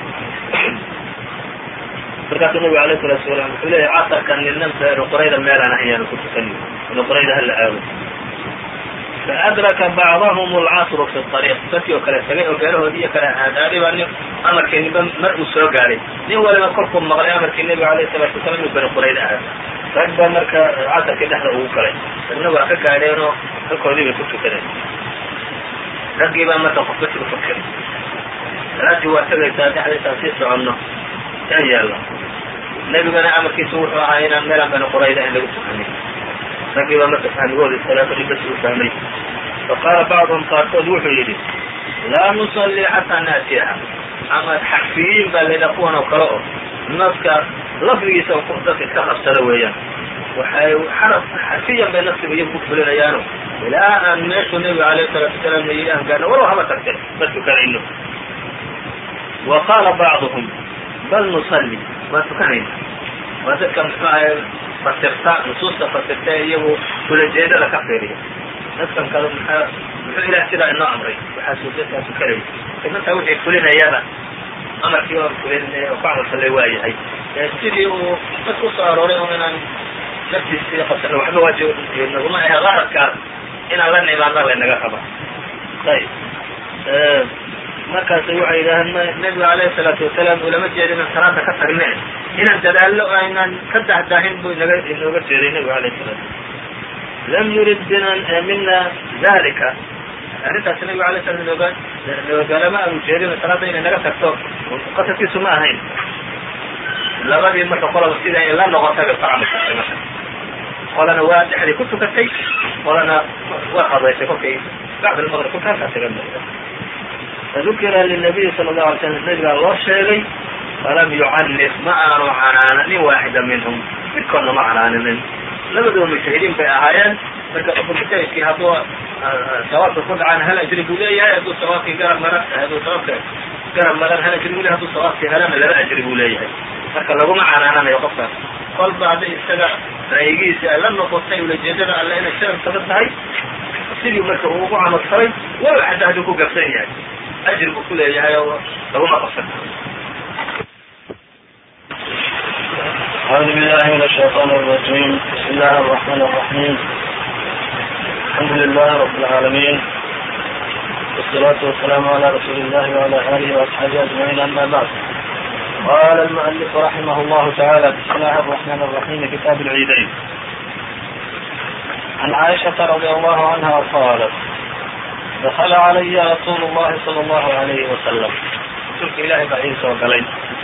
markaasuu nabigu alayh salatu wasalaam wuxuu leeyahay casarka nina banu qurayda meelaan ahayaanu ku tukanin banu qurayda hala aado faadraka bacdahum alcasru fi ariiq dadkii oo kale tagay oo beerahoodii iyo kale aadaaday baa nin amarkii ninba mar uu soo gaaray nin waliba korkuu maqlay amarkii nebiga alayh salatu wasalaam inuu banu qurayda aado rag baa marka casarkii dhexda ugu galay ragna waa ka gaadheen oo halkoodii bay ku tukadeen raggii baa marka qofba si u fakeray salaaddii waa tagaysaa dhexdaysaan sii soconno yaa yaalla nebigana amarkiisu wuxuu ahaa inaan meelaan banu qurayda in lagu tukanin raggii baa marka fahmigoodii salaadadii bas u fahmay faqaala bacduhum qaarkood wuxuu yidhi laa nusalli xataa naatiyaha ama xarfiyiin baa laydhaha kuwan oo kale oo naska lafdigiisa dadka iska qabsada weeyaan waxay xaraf xarfiyan bay nafsiga iyagu ku fulinayaano ilaa aan meeshuu nebiga alayhi salaatu wasalaam la yidhi aan gaarno walow haba tagte ma tukanayno wa qaala bacduhum bal nusalli waa tukanayna waa dadka muxuu ahay fasirta nusuusta fasirta iyagu ulajeedada ka fiiriya dadkan kale maxaa muxuu ilaah sidaa inoo amray waxaasuu dadkaa tukanaya dadka wixii fulinayaaba amarkii oo fulin oo ku camal fallay waa yahay sidii uu dad ku soo arooray oo inaan naftiisii qabsana waxba waajib naguma ahe qaradkaas inaan la nimaadna laynaga raba. ayb markaas waxay yidhaaheen nebigu alayhi salaatu wasalaam ulama jeeda inaan salaada ka tagne inaan dadaallo aynaan ka dahdaahin buu inaga inooga jeeday nebigu alayh salatu lam yurid bina mina dalika arrintaas nebigu alay slam inooga noogalama aanu jeedin salaada inay naga tagto qasadkiisu ma ahayn. labadii marka qolaba sida ay la noqotay bay facamisatay marka qolana waa dhexdii ku tukatay qolana waa qadaysay kolkay bacd almaqrib kolka halkaas iga muuqda. fadukira linabiyi sala allahu alay slam nabigaa loo sheegay falam yucanif ma aanu canaananin waaxida minhum midkoodna ma canaaninin. labadooda mujtahidiin bay ahaayeen marka qofka mujtahidkii hadduu sawaabka ku dhacaan hal ajri buu leeyahay hadduu sawaabkii garab maran hadduu sawaabka garab maran hal ajri buu leyahay hadduu sawaabkii helana laba ajri buu leeyahay. marka laguma canaananayo qofkaas kolba hadday isaga ra'yigiisa ay la noqotay ulajeedada alle inay sharafkada tahay sidii marka uu ugu camal falay walow xataa hadduu ku gabsan yahay ajri buu ku leeyahay oo laguma qabsan. أعوذ بالله من الشيطان الرجيم. بسم الله الرحمن الرحيم. الحمد لله رب العالمين والصلاة والسلام على رسول الله وعلى آله وأصحابه أجمعين. أما بعد. قال المؤلف رحمه الله تعالى بسم الله الرحمن الرحيم كتاب العيدين. عن عائشة رضي الله عنها قالت دخل علي رسول الله صلى الله عليه وسلم رسولك إلهي بعيسى وقلي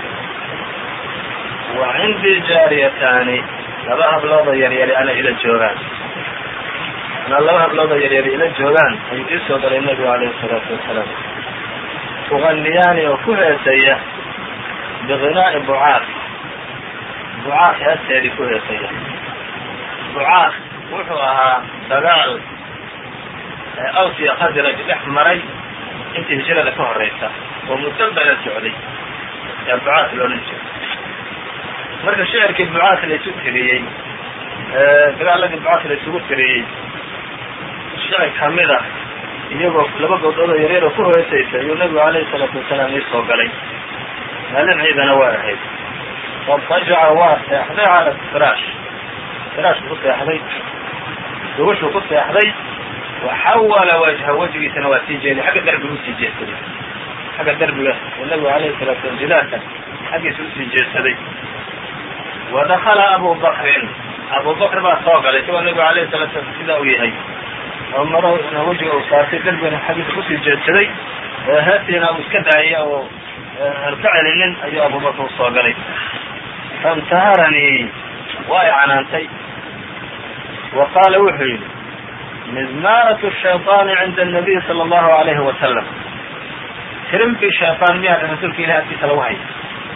وعندي جاريتان laba hablood oo yaryari ana ila joogaan ana laba hablood oo yaryari ila joogaan ayuu ii soo galay nebigu alayhi salaatu wasalaam uganiyaani oo ku heesaya biqinaa'i bucaaq bucaaq heesteedii ku heesaya. bucaaq wuxuu ahaa dagaal aws iyo khasraj dhex maray intii hijrada ka horeysa oo muddo badan socday yaa bucaaq loolan jiray. marka shicirkii bucaaq la isu tiriyey dagaaladii bucaaq la isugu tiriyey shicir kamida iyagoo laba gabdhood oo yaryar oo ku heesaysa ayuu nebigu alayhi salaatu wasalaam ii soo galay. maalin ciidana waa ahayd. fadajaca waa seexday cala firaash firaashku ku seexday gogashuu ku seexday waxawala wajha wejigiisana waa sii jeeday xagga darbiga usii jeedsaday xagga darbiga oo nebigu alayhi salatu wasalam jidaarka xaggiisa usii jeedsaday. wadakala abu bakrin abu bakr baa soo galay isagoo nebigu alayhi salatu wasalam sidaa u yahay oo maro wejiga uu saartay darbigana xaggiisa kusii jeedsaday heestiina uu iska daayay oo aan ka celinin ayuu abubakr usoo galay. faintaharanii waa i canaantay wa qaala wuxuu yidhi mizmaaratu shayطaani cinda الnabiy salى اllahu alayhi wasalam tirimkii shayطaan miyaa rasuulka ilahi agtiisa lagu haya.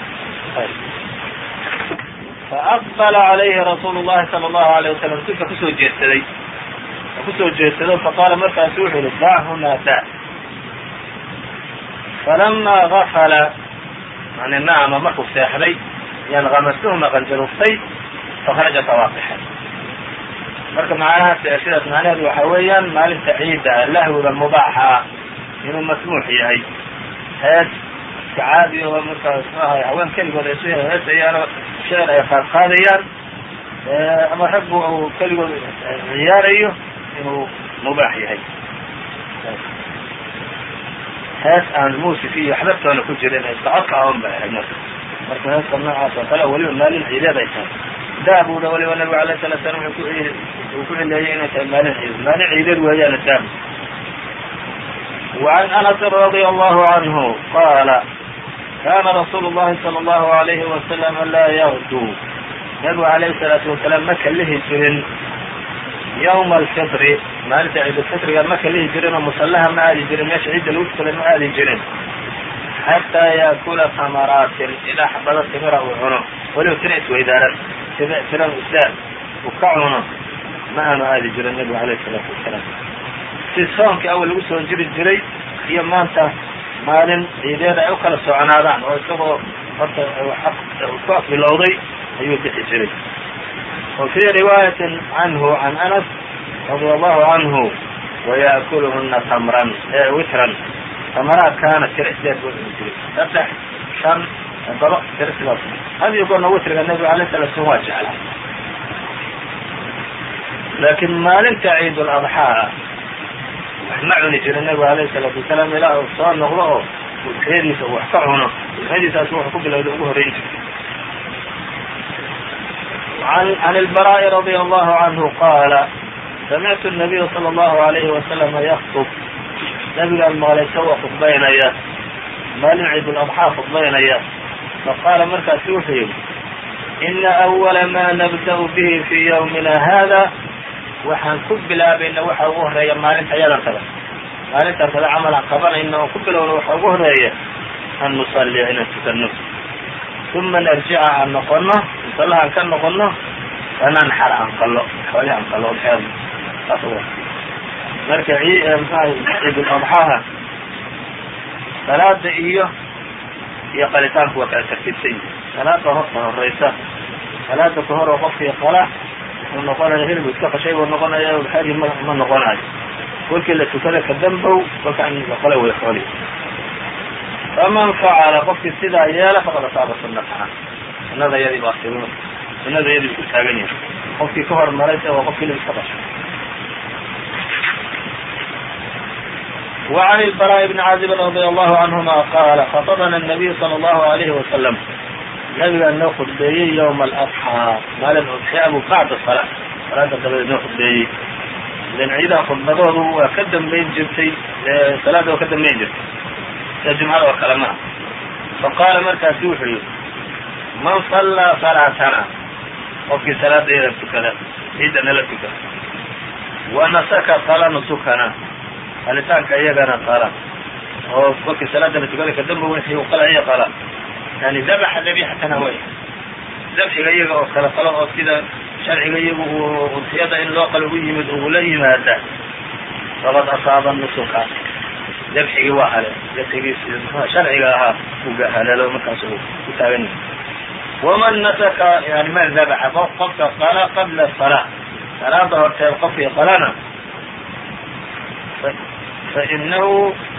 faaqbala calayhi rasuulu llahi sala allahu alayh wasalam rasuulka kusoo jeedsaday kusoo jeedsado faqaala markaasu wuxuu yihi dachumaa da falamaa gafala yani naama markuu seexday yan kamastuhuma qanjaruftay fakharaja fawaaqixa. marka macnahaas sidaas macnaheedu waxa weeyaan maalinta ciidda lahwiga mubaaxa ah inuu masmuux yahay. hees iska caadi oo markaas maahay haween keligood ay su heesayaanoo shicir ay qaad qaadayaan ama raggu uu keligood ciyaarayo inuu mubaax yahay. hees aan muusik iyo waxbartoona ku jirin iska codka aon bay ahayd marka marka heeska noocaas oo kale weliba maalin ciideed ay tahay daabuda waliba nabigu alayh salatu salam uu ku cileeyay inay tahay maalin ciid maalin ciideed weeyaan daabu. وعن أنس رضي الله عنه قال كان رسول الله صلى الله عليه وسلم لا يغدو nabigu alayhi الصلاaةu وaسلام ma kalihi jirin yوم الفطr maalinta ciidulfitriga ma kalihi jirin oo musallaha ma aadi jirin meesha ciidda lagu tukaday ma aadi jirin xataa yaakula tamaraatin ilaa xabado timira uu cuno waliba tira isweydaaran tira isdaar uu ka cuno ma aanu aadi jirin nabigu alayhi الصلاaةu وaسلام. si soonkii awal lagu soo jiri jiray iyo maanta maalin ciideed ay u kala soconaadaan oo isagoo horta ku afbilowday ayuu bixi jiray. وفي رواية عنه عن أنس رضي الله عنه ويأكلهن تمرا وترا تمرات كانت كرسلات وتري تفتح شن طبق كرسلات هذا يقولنا وتر النبي عليه الصلاة والسلام واجعلها laakiin maalinta ciidul adxaa wax ma cuni jirin nabigu alayhi salaatu wasalaam ilaa uu soo noqdo oo udxiyadiisa wax ka cuno udxiyadiisaas wuxuu ku bilowda ugu horreyn jirtay. عن البراء رضي الله عنه قال سمعت النبي صلى الله عليه وسلم يخطب nabigaan maqlay isagoo khudbaynaya maalin ciidul adxaa khudbaynaya faqaala markaasu wuxuu yidhi ina أwala ma nabda'u bihi fii ywmina hada waxaan ku bilaabayna waxa ugu horeeya maalinta yadan kada maalintaan kada camalaan qabanayna oo ku bilowna waxa ugu horeeya an nusalliya inaan tukano uma narjica aan noqono musallahaan ka noqono fananxar aan qalo xoolihi aan qalo xeed saas u marka ciidul adxaaha salaada iyo iyo qalitaanku waa kala tartiibsan yihin salaada horta horeysa salaada ka hor oo qofkii qala wuxuu noqonaya hilbu iska qashay buu noqonaya xeri ma ma noqonayo kolkii la tukada ka dambow kolkaan qala way xooli faman facala qofkii sidaa yeela faqad asaaba sunatana sunnada yadii baa sibin sunnada yadii ku taagan yahay qofkii ka hormaraysa waa qofkii hilbu iska qashay. وعن البراء بن عازب رضي الله عنهما قال خطبنا النبي صلى الله عليه وسلم nabigaa noo khudbeeyey yوم الأضحى maalin udxiyaabu bacda الصلاة salaada dabadeed noo khudbeeyey ilan ciidaha khudbadoodu waa ka dambayn jirtay salaada waa ka dambayn jirtay sida jumcada oo kale maa faqaala markaasu wuxuu yihi man صallىa صلاatana qofkii salaada yada tukada ciidda nala tukada wanasaka qala nusukana qalitaanka iyagana qala oo kolkii salaada la tukada kadamba wixii u qalaya qala yani dabaxa dabixatana way dabxiga iyaga oo kala qalo oo sida sharciga iyagu uu udxiyada in loo qalo u yimid ugula yimaada faqad asaaba nusuka dabxigii waa hale dabxigii sharciga ahaa uga halalo markaas uu ku taagan yahay. waman nasaka yani man dabaxa qofka qala qabla salaa salaada horteed qofkii qalana fainahu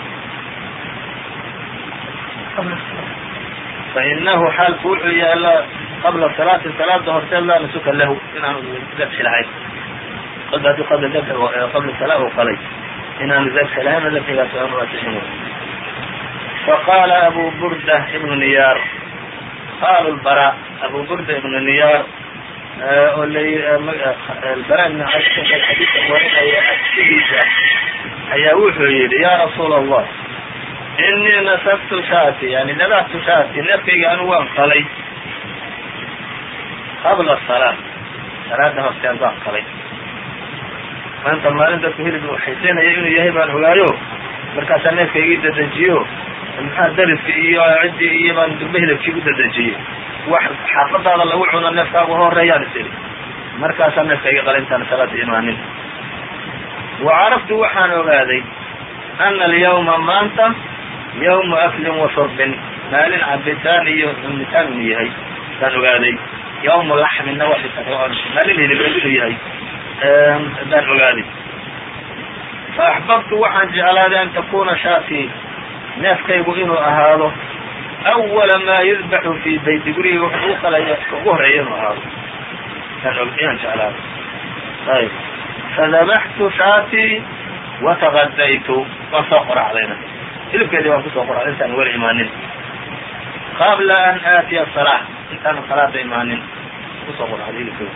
fainahu xaalku wuxuu yaala qabla salaati salaada horteed laa nasuka lahu inaanu dabxi lahayn hadii qabla dabxi qabla salaa uu qalay inaanu dabxi lahayn o dabxigaas aanu asixin. faqaala abu burda ibnu niyaar qaalu lbara abu burda ibnu niyaar oo bara ibn xadiidka warinaya agsigiisa ayaa wuxuu yidhi ya rasuula allah inii nasabtu shaati yani dabxtu shaati neefkayga anu waan qalay qabla salaa salaada horteed baan qalay maanta maalin dadku hilib uu xiiseynaya inuu yahay baan ogaayo markaasaa neefkaygii dadejiyo maxaa dariska iyo ciddii iyo baan durbe hilibkii u dadejiyey wax xaafadaada lagu cuno neefkaagu horeeyaan is iri markaasaa neefkaygii qalay intaan salaada imaanin. wa caraftu waxaan ogaaday ana alyawma maanta yawma aklin wa shurbin maalin cabitaan iyo cunitaan inuu yahay baan ogaaday yawmu laxminna maalin hilibed inuu yahay baan ogaaday. faaxbabtu waxaan jeclaaday an takuna shaatii neefkaygu inuu ahaado awala maa yudbaxu fii bayti guriga wax ugu qalaya ugu horeeya inuu ahaado yaan jeclaaday. ayb fadabaxtu shaatii wataqadaytu waan soo qoracdayna hilibkeedii waan kusoo qoracday intaan weli imaanin qabla an aatiya salaa intaanu salaada imaanin kusoo qoracday hilibkeedi.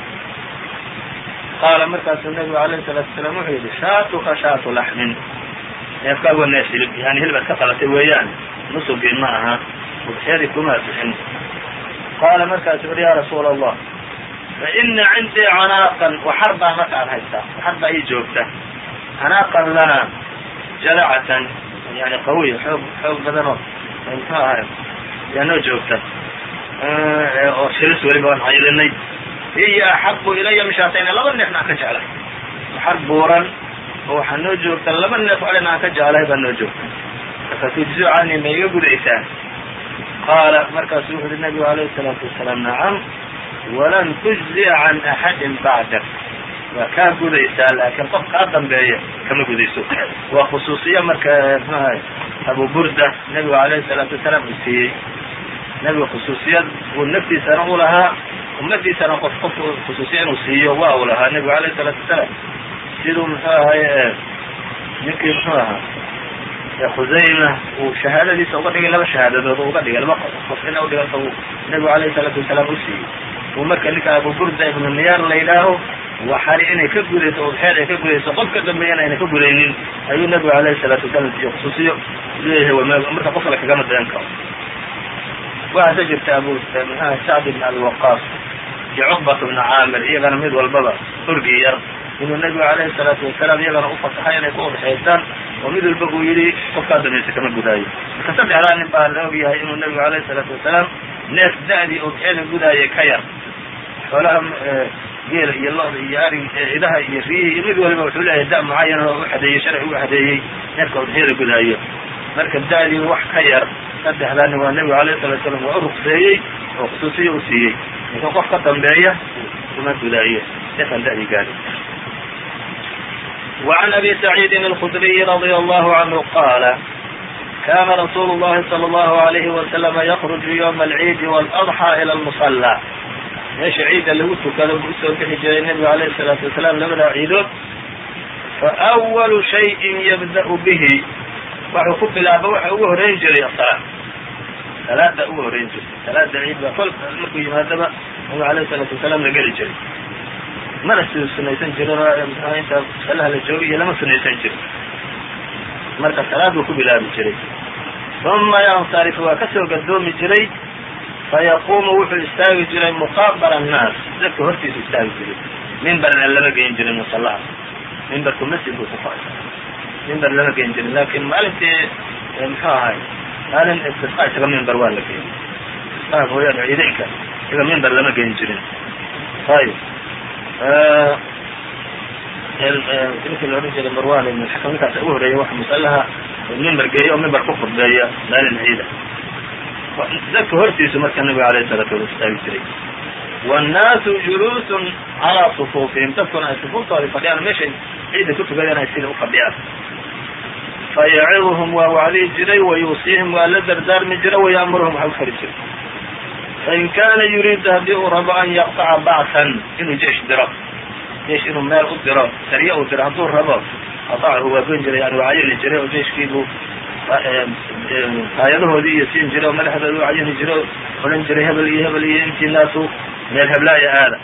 qaala markaasuu nabigu alayhi salaatu wasalaam wuxuu yihi shaatuka shaatu laxmin neefkaagu waa neef hilib yani hilib ad ka qalatay weeyaan nusugii ma aha udxiyadii kuma bixin. qaala markaasu uhi ya rasuula allah fa ina cindii canaaqan waxar baa markaan haystaa waxar baa ii joogta canaaqan lana jalacatan yani qawiya xoog xoog badan oo muxuu ahay yaa noo joogta oo shilis weliba waan caylinay hiya axabu ilaya mishaatayna laba neefna aan ka jeclahay waxar buuran oo waxaa noo joogta laba neef alina aan ka jeclahay baa noo joogta fatujzu canii ma iga gudaysaa. qaala markaasuu wuxu uhi nabigu alayhi salaatu wasalaam nacam walan tujziya can axadin bacdak waa kaa gudaysaa laakiin qof kaa dambeeya kama gudayso. waa khusuusiya marka mxuahay abu burda nabigu alayhi salaatu wasalaam uu siiyey nabiga khusuusiyad uu naftiisana u lahaa ummadiisana qof qof khusuusiya inuu siiyo waa uu lahaa nebigu alayhi salaatu wasalaam siduu muxuu ahaye ninkii muxuu ahaa khusayma uu shahaadadiisa uga dhigay laba shahaadadood uga dhigay laba qof ina udhiganta uu nebigu alayhi salaatu wasalaam u siiyey uu marka ninka abu burda ibnu niyaar la yidhaaho waxari inay ka gudayso udxeed ay ka gudayso qof ka dambeeyana ayna ka gudaynin ayuu nebigu alayhi salaatu wasalaam siiyo khusuusiyo leeyahay waa marka qof kale kagama dayan karo waxaase jirta abu mxuaha sacd ibn abi waqaas iyo cuqbat ibna caamir iyagana mid walbaba urgi yar inuu nebigu alayhi salaatu wasalaam iyagana ufasaxay inay ku udxaystaan oo mid walba uu yidhi qofkaa damaysa kama gudaayo marka saddexdaa nin baa la og yahay inuu nebigu alayhi salaatu wasalaam neef da-dii udxeeda gudaayay ka yar xoolaha geela iyo lo-da iyo arig idaha iyo riyihi iyo mid waliba wuxuu leeyahay da mucayana oo uxadeeyey sharci u xadeeyey neefka udxiyada gudaayo marka da-dii wax ka yar saddexdaani waa nebigu alayhi salatu salam waa u rukseeyey oo khusuusiya u siiyey marka qof ka dambeeya kuma gudaayo neefkan da-dii gaari وعن أبي سعيد الخدري رضي الله عنه قال كان رسول الله صلى الله عليه وسلم يخرج يوم العيد والأضحى إلى المصلى meesha ciida lagu tukado buu usoo bixi jiray nebigu alayhi الsalaatu wasalaam labada ciidood faأwalu shayin yabda'u bihi waxuu ku bilaaba waxa ugu horeyn jiray asalaad salaada ugu horeyn jirtay salaada ciid baa kol markuu yimaadaba nebigu alayhi الsalaatu wasalaam la geli jiray mana si sunaysan jirin oo inta salaha la jooga iyo lama sunaysan jirin marka salaad buu ku bilaabi jiray uma yansarifu waa kasoo gadoomi jiray fayaquumu wuxuu istaagi jiray muqaabala annaas dadka hortiisu istaagi jiray mimbarna lama geyn jirin musallaha mimbarku masjid buu ku fadhi mimbar lama geyn jirin laakin maalintii muxuu ahay maalin istisqa isaga mimbar waa la geeyey istisqaa hooyada ciideynka isaga mimbar lama geyn jirin ayib ninkii la odhan jiray marwan ibn xakam ninkaas ugu horeeya waxa musallaha mimbar geeya oo mimbar ku khudbeeya maalin ciida dadka hortiisu marka nabiga alayhi salatu wala istaagi jiray wannaasu juluusun calaa sufuufihim dadkuna ay sufuuftooda fadhiyaan meeshay ciida ku tukadeen ay sida ufadhiyaan fayaciduhum waa wacdiyi jiray wayuusiihim waa la dardaarmi jiray waya'muruhum waxa u fari jiray fain kaana yuriidu haddii uu rabo an yaqtaca bacsan inuu jeish diro jeish inuu meel u diro sariya uu diro hadduu rabo qatacahu waa goyn jiray yani waa cayini jiray oo jeiskiibuu aayadahoodii iyo siin jiray oo madaxdooda u cayini jiray o odhan jiray hebel iyo hebel iyo intii naasu meel heblaaya aada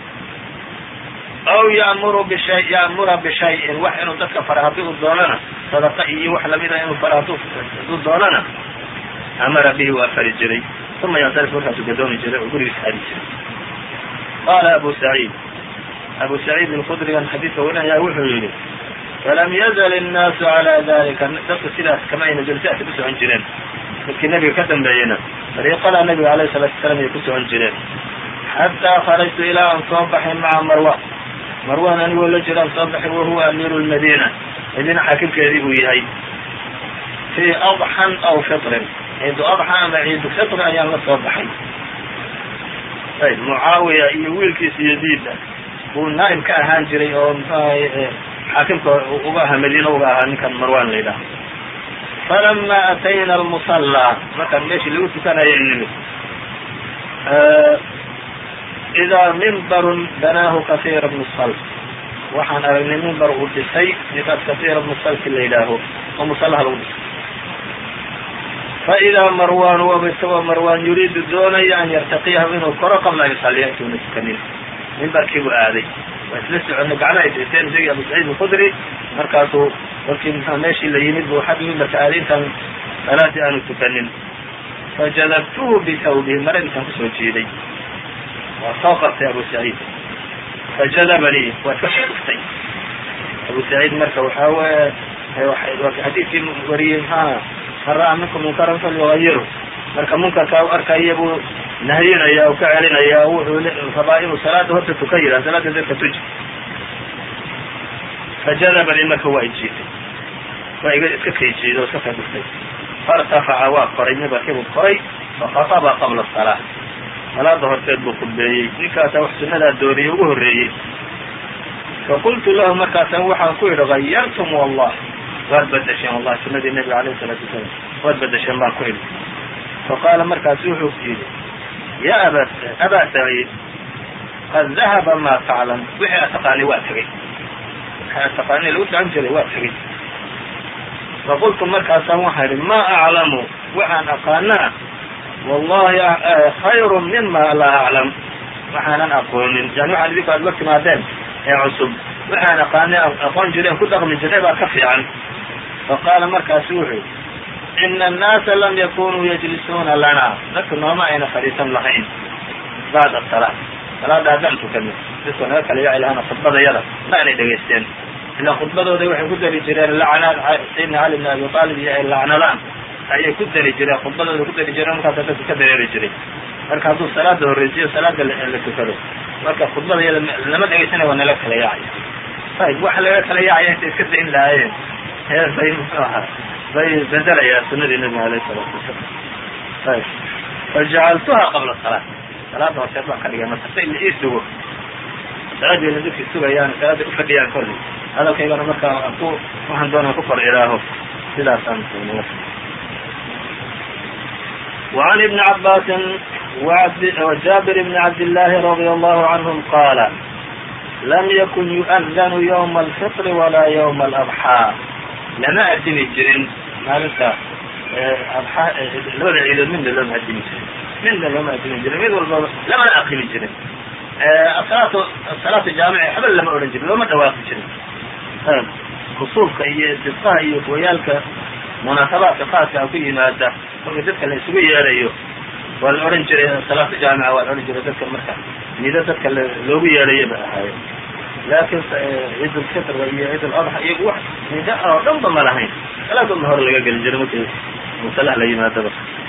aw ya'muru bishay ya'mura bishayin wax inuu dadka fara haddii u doonana sadaqa iyo wax lamida inuu fara hadduu doonana amara bihi waa fari jiray uma yansarif markaasuu gadoomi jiray oo gurigiisa aadi jiray qaala abu saciid abu saciid alkhudrigan xadiidka warinaya wuxuu yihi falam yazal الnaasu calى dalika dadku sidaas kama ayna jalsaadka ku socon jireen dadkii nebiga ka dambeeyena dariiqadaa nebiga alayh الsalatu wasalaam ay ku socon jireen xataa kharajtu ilaa an soo baxay maca marwan marwan anigoo la jiraan soo baxay wahuwa amiiru lmadina madiina xaakimkeedii uu yahay fii adxan aw fitrin ciidu adxa ama ciidu fitri ayaan la soo baxay ayb mucaawiya iyo wiilkiisa yaziida buu naa'ib ka ahaan jiray oo mxuahay xaakimka uga ahaa madiina uga ahaa ninkan marwan la yidhaha falama atayna almusallaa markaan meeshii lagu tukanaya nimid idaa mimbarun banaahu kasiira bnu salf waxaan aragnay mimbar uu dhisay ninkaas kasiira bnu salfi la yidhaaho oo musallaha lagu dhisay faidaa marwan waba isagoo marwan yuriidu doonaya an yartaqiyahu inuu koro qabla an yusaliya intuuna tukanin mimbarkiibuu aaday waa isla soconay gacmaha isriteen isagii abu saciid alkhudri markaasuu kolkii mxua meeshii la yimid buu xagga mimbarka aaday intaan salaadii aanu tukanin fajadabtuhu bisawbihi mare intaan kusoo jiiday waa soo qabtay abu saciid fajadabanii waa iska shuuftay abu saciid marka waxaa weye waa xadiidkii wariyey maxaa man ra'a minkum munkaran falyugayiru marka munkarkaa u arkaya buu nahyinaya oo ka celinaya wuxuu rabaa inuu salaada horta tuka yidhaha salaada dadka tuji fajadabanii marka waa ijiitay waa iga iska kayjiiday oo iska kadhistay fairtafaca waa koray mimbarkiibuu koray fakhataba qabla salaa salaada horteed buu khudbeeyey ninkaasa wax sunadaa dooriyey ugu horreeyey faqultu lahu markaasaan waxaan ku idhi gayartum wallah waad bedesheen wallahi sunadii nebiga alayh الsalaatu wasalaam waad bedesheen baan ku idhi faqaala markaasu wuxuu yidhi ya aba abaa saciid qad dahaba ma taclam wixii aad taqaanay waa tegey wixii aad taqaanay lagu socon jiray waa tegey faqultu markaasaan waxaa idhi ma aclamu waxaan aqaanaa wallahi khayru mima laa aclam waxaanan aqoonin yani waxaan idinku aad la timaadeen ee cusub waxaan aqaanay aqoon jireen ku dhaqmi jiray baa ka fiican faqaala markaasu wuxuu ina annaasa lam yakunuu yajlisuuna lana dadka nooma ayna fadhiisan lahayn bacda asalaat salaada haddaan tukanay dadka naga kala yaaci lahaana khudbadayada ma aanay dhegaysteen ilaa khudbadooda waxay ku dari jireen lacnaad sayidina cali bn abi aalib iyo ay lacnadaan ayay ku dari jireen khudbadooda ku dari jireen markaasa dadka ka dareeri jiray marka hadduu salaada horreysiyo salaada la tukado marka khudbadayada lama dhegaysanay waa nala kala yaacay ayib waxa laga kala yaacaya intay iska dayn lahaayeen bay muxuu ahaa bay bedelayaa sunadii nabiga alayh salaatu wasalaam ayb fajacaltuha qabla salaat salaada horteed baan ka dhigay marka say la ii sugo salaadii la dadki sugayaan salaada ufadhiyaan kolli hadalkaygana markaa aan ku waxaan doonaa ku kor ilaaho sidaasaan وعن ابن عباس وجابر بن عبد الله رضي الله عنهم قال لم يكن يؤذن يوم الفطر ولا يوم الأضحى lama adimi jirin maalinta adxa labada ciidood midna looma adimi jirin midna looma adimi jirin mid walbaba lamana aqimi jirin asalaatu asalaatu jaamici habal lama odhan jirin looma dhawaaqi jirin khusuufka iyo dibqaha iyo kuwayaalka munaasabaadka khaaska ku yimaada marka dadka la isugu yeerayo waa la odhan jiray salaatu jaamica waa la odhan jiray dadka marka nido dadka loogu yeerayo ba ahaaye laakin ciid ulfitr iyo ciid uladxa iyagu wax nida oo dhan ba ma lahayn salaadooda hore laga gelin jiray markii musalax la yimaadaba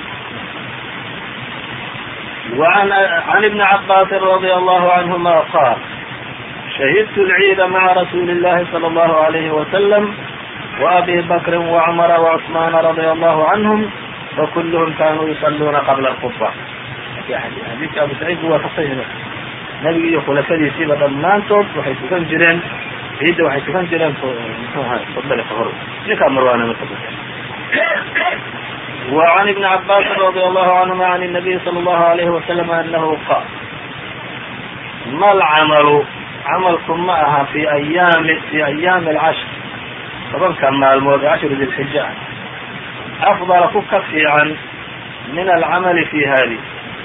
وعن عن ابن عباس رضي الله عنهما قال شهدت العيد مع رسول الله صلى الله عليه وسلم وأبي بكر وعمر وعثمان رضي الله عنهم وكلهم كانوا يصلون قبل الخطبة حديث أبو سعيد هو تصحيح nabiga iyo khulafadiisiiba dhammaantood waxay tukan jireen ciidda waxay tukan jireen mxuaha khudbada ka hor ninkaa marwaana maka وعن ابن عباس رضي الله عنهما عن النبي صلى الله عليه وسلم أنه قال ما العمل عملكم معها في أيام في أيام العشر طبعا كان maalmood عشر ذي الحجة أفضل ku ka fiican من العمل في هذه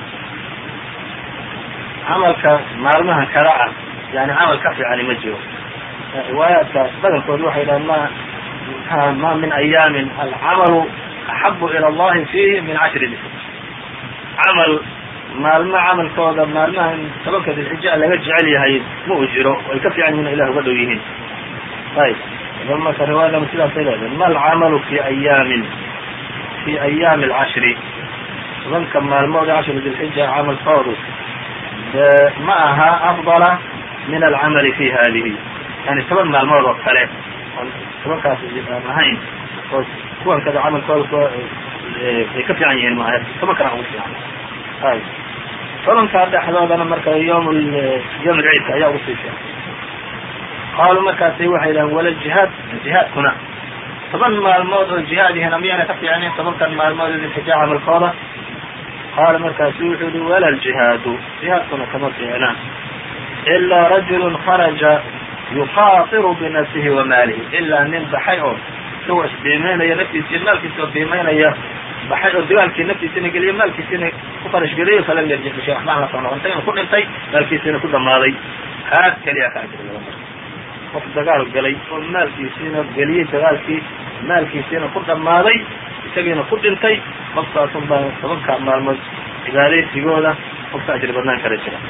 camalka maalmaha kala ah yani camal ka fiicani ma jiro riwaayaadkaas badankood waxay dhahan ma ma min ayaamin alcamalu axabu ila allahi fiihi min cashri dilxija camal maalmo camalkooda maalmaha tobanka dilxija laga jecel yahay ma u jiro way ka fiican yihin ilah uga dhow yihiin ayb marka riwaayadama sidaasay leedahay ma alcamalu fi ayaamin fi ayaami alcashri tobanka maalmooda cashri dilxija camalkoodu ma aha afdala min alcamali fi hadihi yani toban maalmood oo kale tobankaas aan ahayn oo kuwan kada camalkooda ay ka fiican yihiin maaha tobankana ugu fiican ay tobankaa dhexdoodana marka yom yom lciidka ayaa ugu sii fiican qaalu markaasay waxay dhahan wala jihaad jihaadkuna toban maalmood oo jihaadihina miyaana ka fiicnayn tobankan maalmood dilxija camalkooda qaala markaasu wuxuu yihi wala ljihaadu jihaadkuna kama fiicna ilaa rajulu kharaja yuqaatiru binafsihi wa maalihi ilaa nin baxay oo isagoo isbiimeynaya naftiisa iyo maalkiisa oo biimeynaya baxay oo dagaalkii naftiisina geliya maalkiisina ku qarash geliyo falam yarjic bishay waxbaan la soo noqontay inuu ku dhintay maalkiisina ku dhamaaday haad keliya ka ajir laba mar qof dagaal galay oo maalkiisiina geliyey dagaalkii maalkiisiina ku dhamaaday isagiina ku dhintay qofkaasun baa tobankaa maalmood cibaalaysigooda qofka ajri badnaan kala jira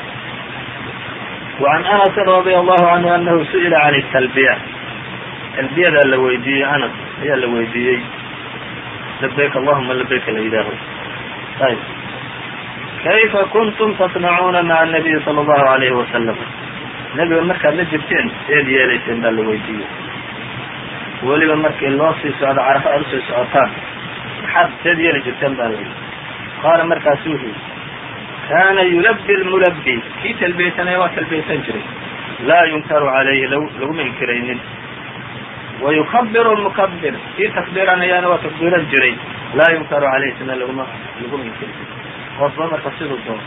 وعن أنس رضي الله عنه أنه سئل عن التلبية تلبيada la weydiiyey anas ayaa la weydiiyey لبyk اللهma لبyk layidhaaho ayb kayfa kuntum tasنacuuna maعa النabiي صلى الله عليه وسلم nebiga markaad la jirteen eed yeelayseen baa la weydiiyey weliba markii loo sii socdo carafa aad usii socotaan maxaad seed yeeli jirteen baa layidhi qaala markaasu wuxuu kana yulabi lmulabi kii talbiyeysanaya waa talbiyeysan jiray laa yunkaru calayhi laguma inkiraynin wayukabiru lmukabir kii takbiiranayaana waa takbiiran jiray laa yunkaru calayhi sina laguma laguma inkiri qofba marka siduu doo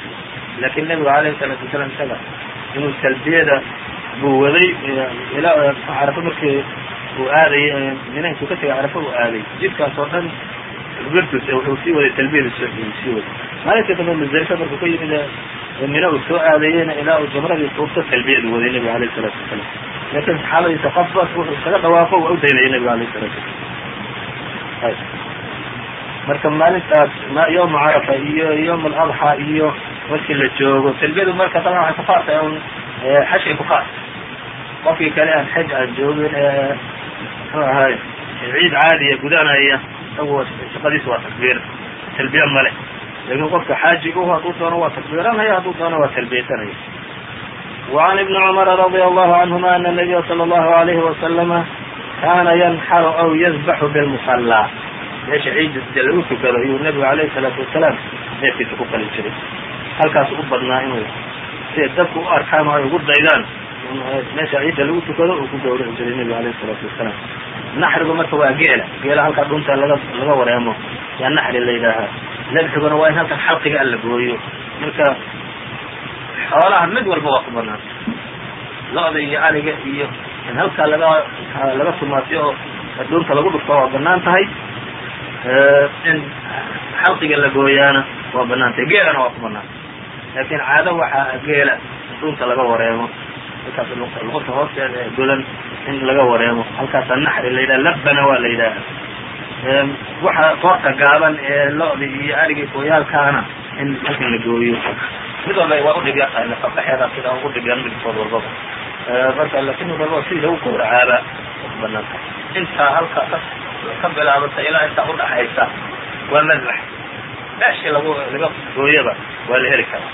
lakin nabigu alayhi الsalaatu wasalaam isaga inuu talbiyada buu waday ilaa carafo markii uu aaday mina intuu ka tegay carafo uu aaday jidkaas oo dhan birtus wuxuu sii waday talbiyada sii waday maalintii dambe musdalifa markuu ka yimid mina uu soo aadayeyna ilaa uu jamradii tuurto talbiyadu waday nabiga alayh الsalaatu wasalaam lakin saxaabadiisa qofbas wuxuu iskaga dhawaaqo waa u daynayay nabiga alayh الsalaatu wasalaam marka maalintaas yawma carafa iyo yawm aladxa iyo markii la joogo talbiyadu marka daban waxay kufaartay un xajkay kufaar qofkii kale aan xaj aan joogin muxuu ahay ciid caadiya gudanaya isagu shaqadiisa waa takbiir talbiya male lakin qofka xaajigu hadduu doono waa takbiiranaya hadduu doono waa talbiyeysanaya وعن ابن عمر رضي الله عنهما أن النبي صلى الله عليه وسلم كان ينحر أو يذبح بالمصلى meesha ciidda lagu tukado ayuu nabigu alayhi الsalaatu wasalaam neefkiisa ku qalin jiray halkaas u badnaa inuu siday dadku u arkaan oo ay ugu daydaan meesha ciidda lagu tukado uu ku gawraci jiray nabigu alayhi الsalaatu wasalaam naxrigu marka waa geela geela halkaa dhunta laga laga wareemo yaa naxri la yidhaahaa dabxiguna waa in halkan xalqiga alla gooyo marka xoolaha mid walba waa ku banaan lo-da iyo ariga iyo in halkaa laga laga tumaasiyo oo dhunta lagu dhufto waa banaan tahay in xalqiga la gooyaana waa banaantay geelana waa ku banaantay lakin caado waxaa geela in dhunta laga wareemo halkaas luqunta hoosteeda ee godan in laga wareemo halkaasa naxri la yidhaha labbana waa la yidhaaha waxa qoorta gaaban ee lo-da iyo arigi kooyaalkaana in halkan la gooyo mid walba waa udhigya fafaxeeda sida ugu dhigyan midkood walbaba marka lakin mid walba sidii lagu gawracaaba ku banaantay intaa halka ka bilaabata ilaa intaa udhaxaysa waa madbax meeshii lagu laga gooyaba waa la heli karaa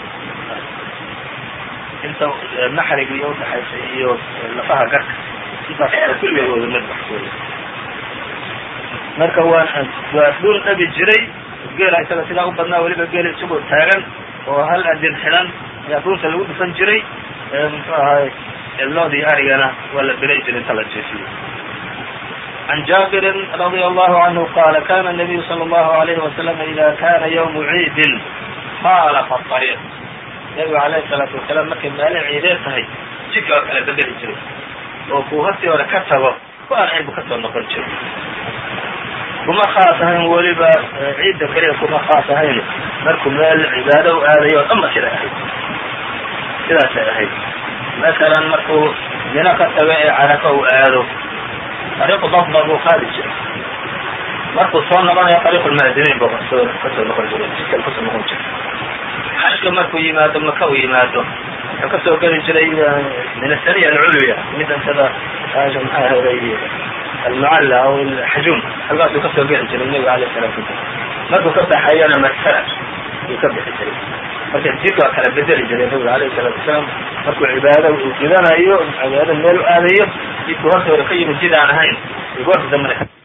inta naxriga iyo udhaxaysa iyo lafaha garka intaas kulligeed wada madbax gooya marka waa waa dhul dhabi jiray geela isaga sidaa u badnaa weliba geela isagoo taagan oo hal adin xidhan ayaa dhulka lagu dhufan jiray muxuu ahay loodii arigana waa la bilay jiray inta la jeefiyo عن جابر رضي الله عنه قال كان النبي صلى الله عليه وسلم إذا كان يوم عيد خالف الطريق النبي عليه الصلاة والسلام markay maalin ciideed tahay jidka waa kala bedeli jiray oo kuu hortii hore ka tago waan ciid bu kasoo noqon jiray kuma khaas ahayn weliba ciidda keliya kuma khaas ahayn markuu meel cibaado u aadayo o dhanba siday ahayd sidaasay ahayd masalan markuu dina ka tago ee carafa u aado ariiqu dabba buu qaadi jiray markuu soo noqonayo ariiqu lmaadiniin buu kasoo kasoo noqon jiray jidka kasoo noqon jiray xajka markuu yimaado maka u yimaado wuxuu kasoo geli jiray min asaniya alculya midantada maxaa ahaday almucalla aw alxajuum halkaasuu kasoo geli jiray nabiga alayh الsalaatu wasalaam markuu ka baxayana marsala yuu ka bixi jiray marka jidka waa kala bedeli jiray nabiga alayh الsalaatu wasalaam markuu cibaado uu gudanayo cibaado meel u aadayo jidku horta hore ka yimid jid aan ahayn goorta dambana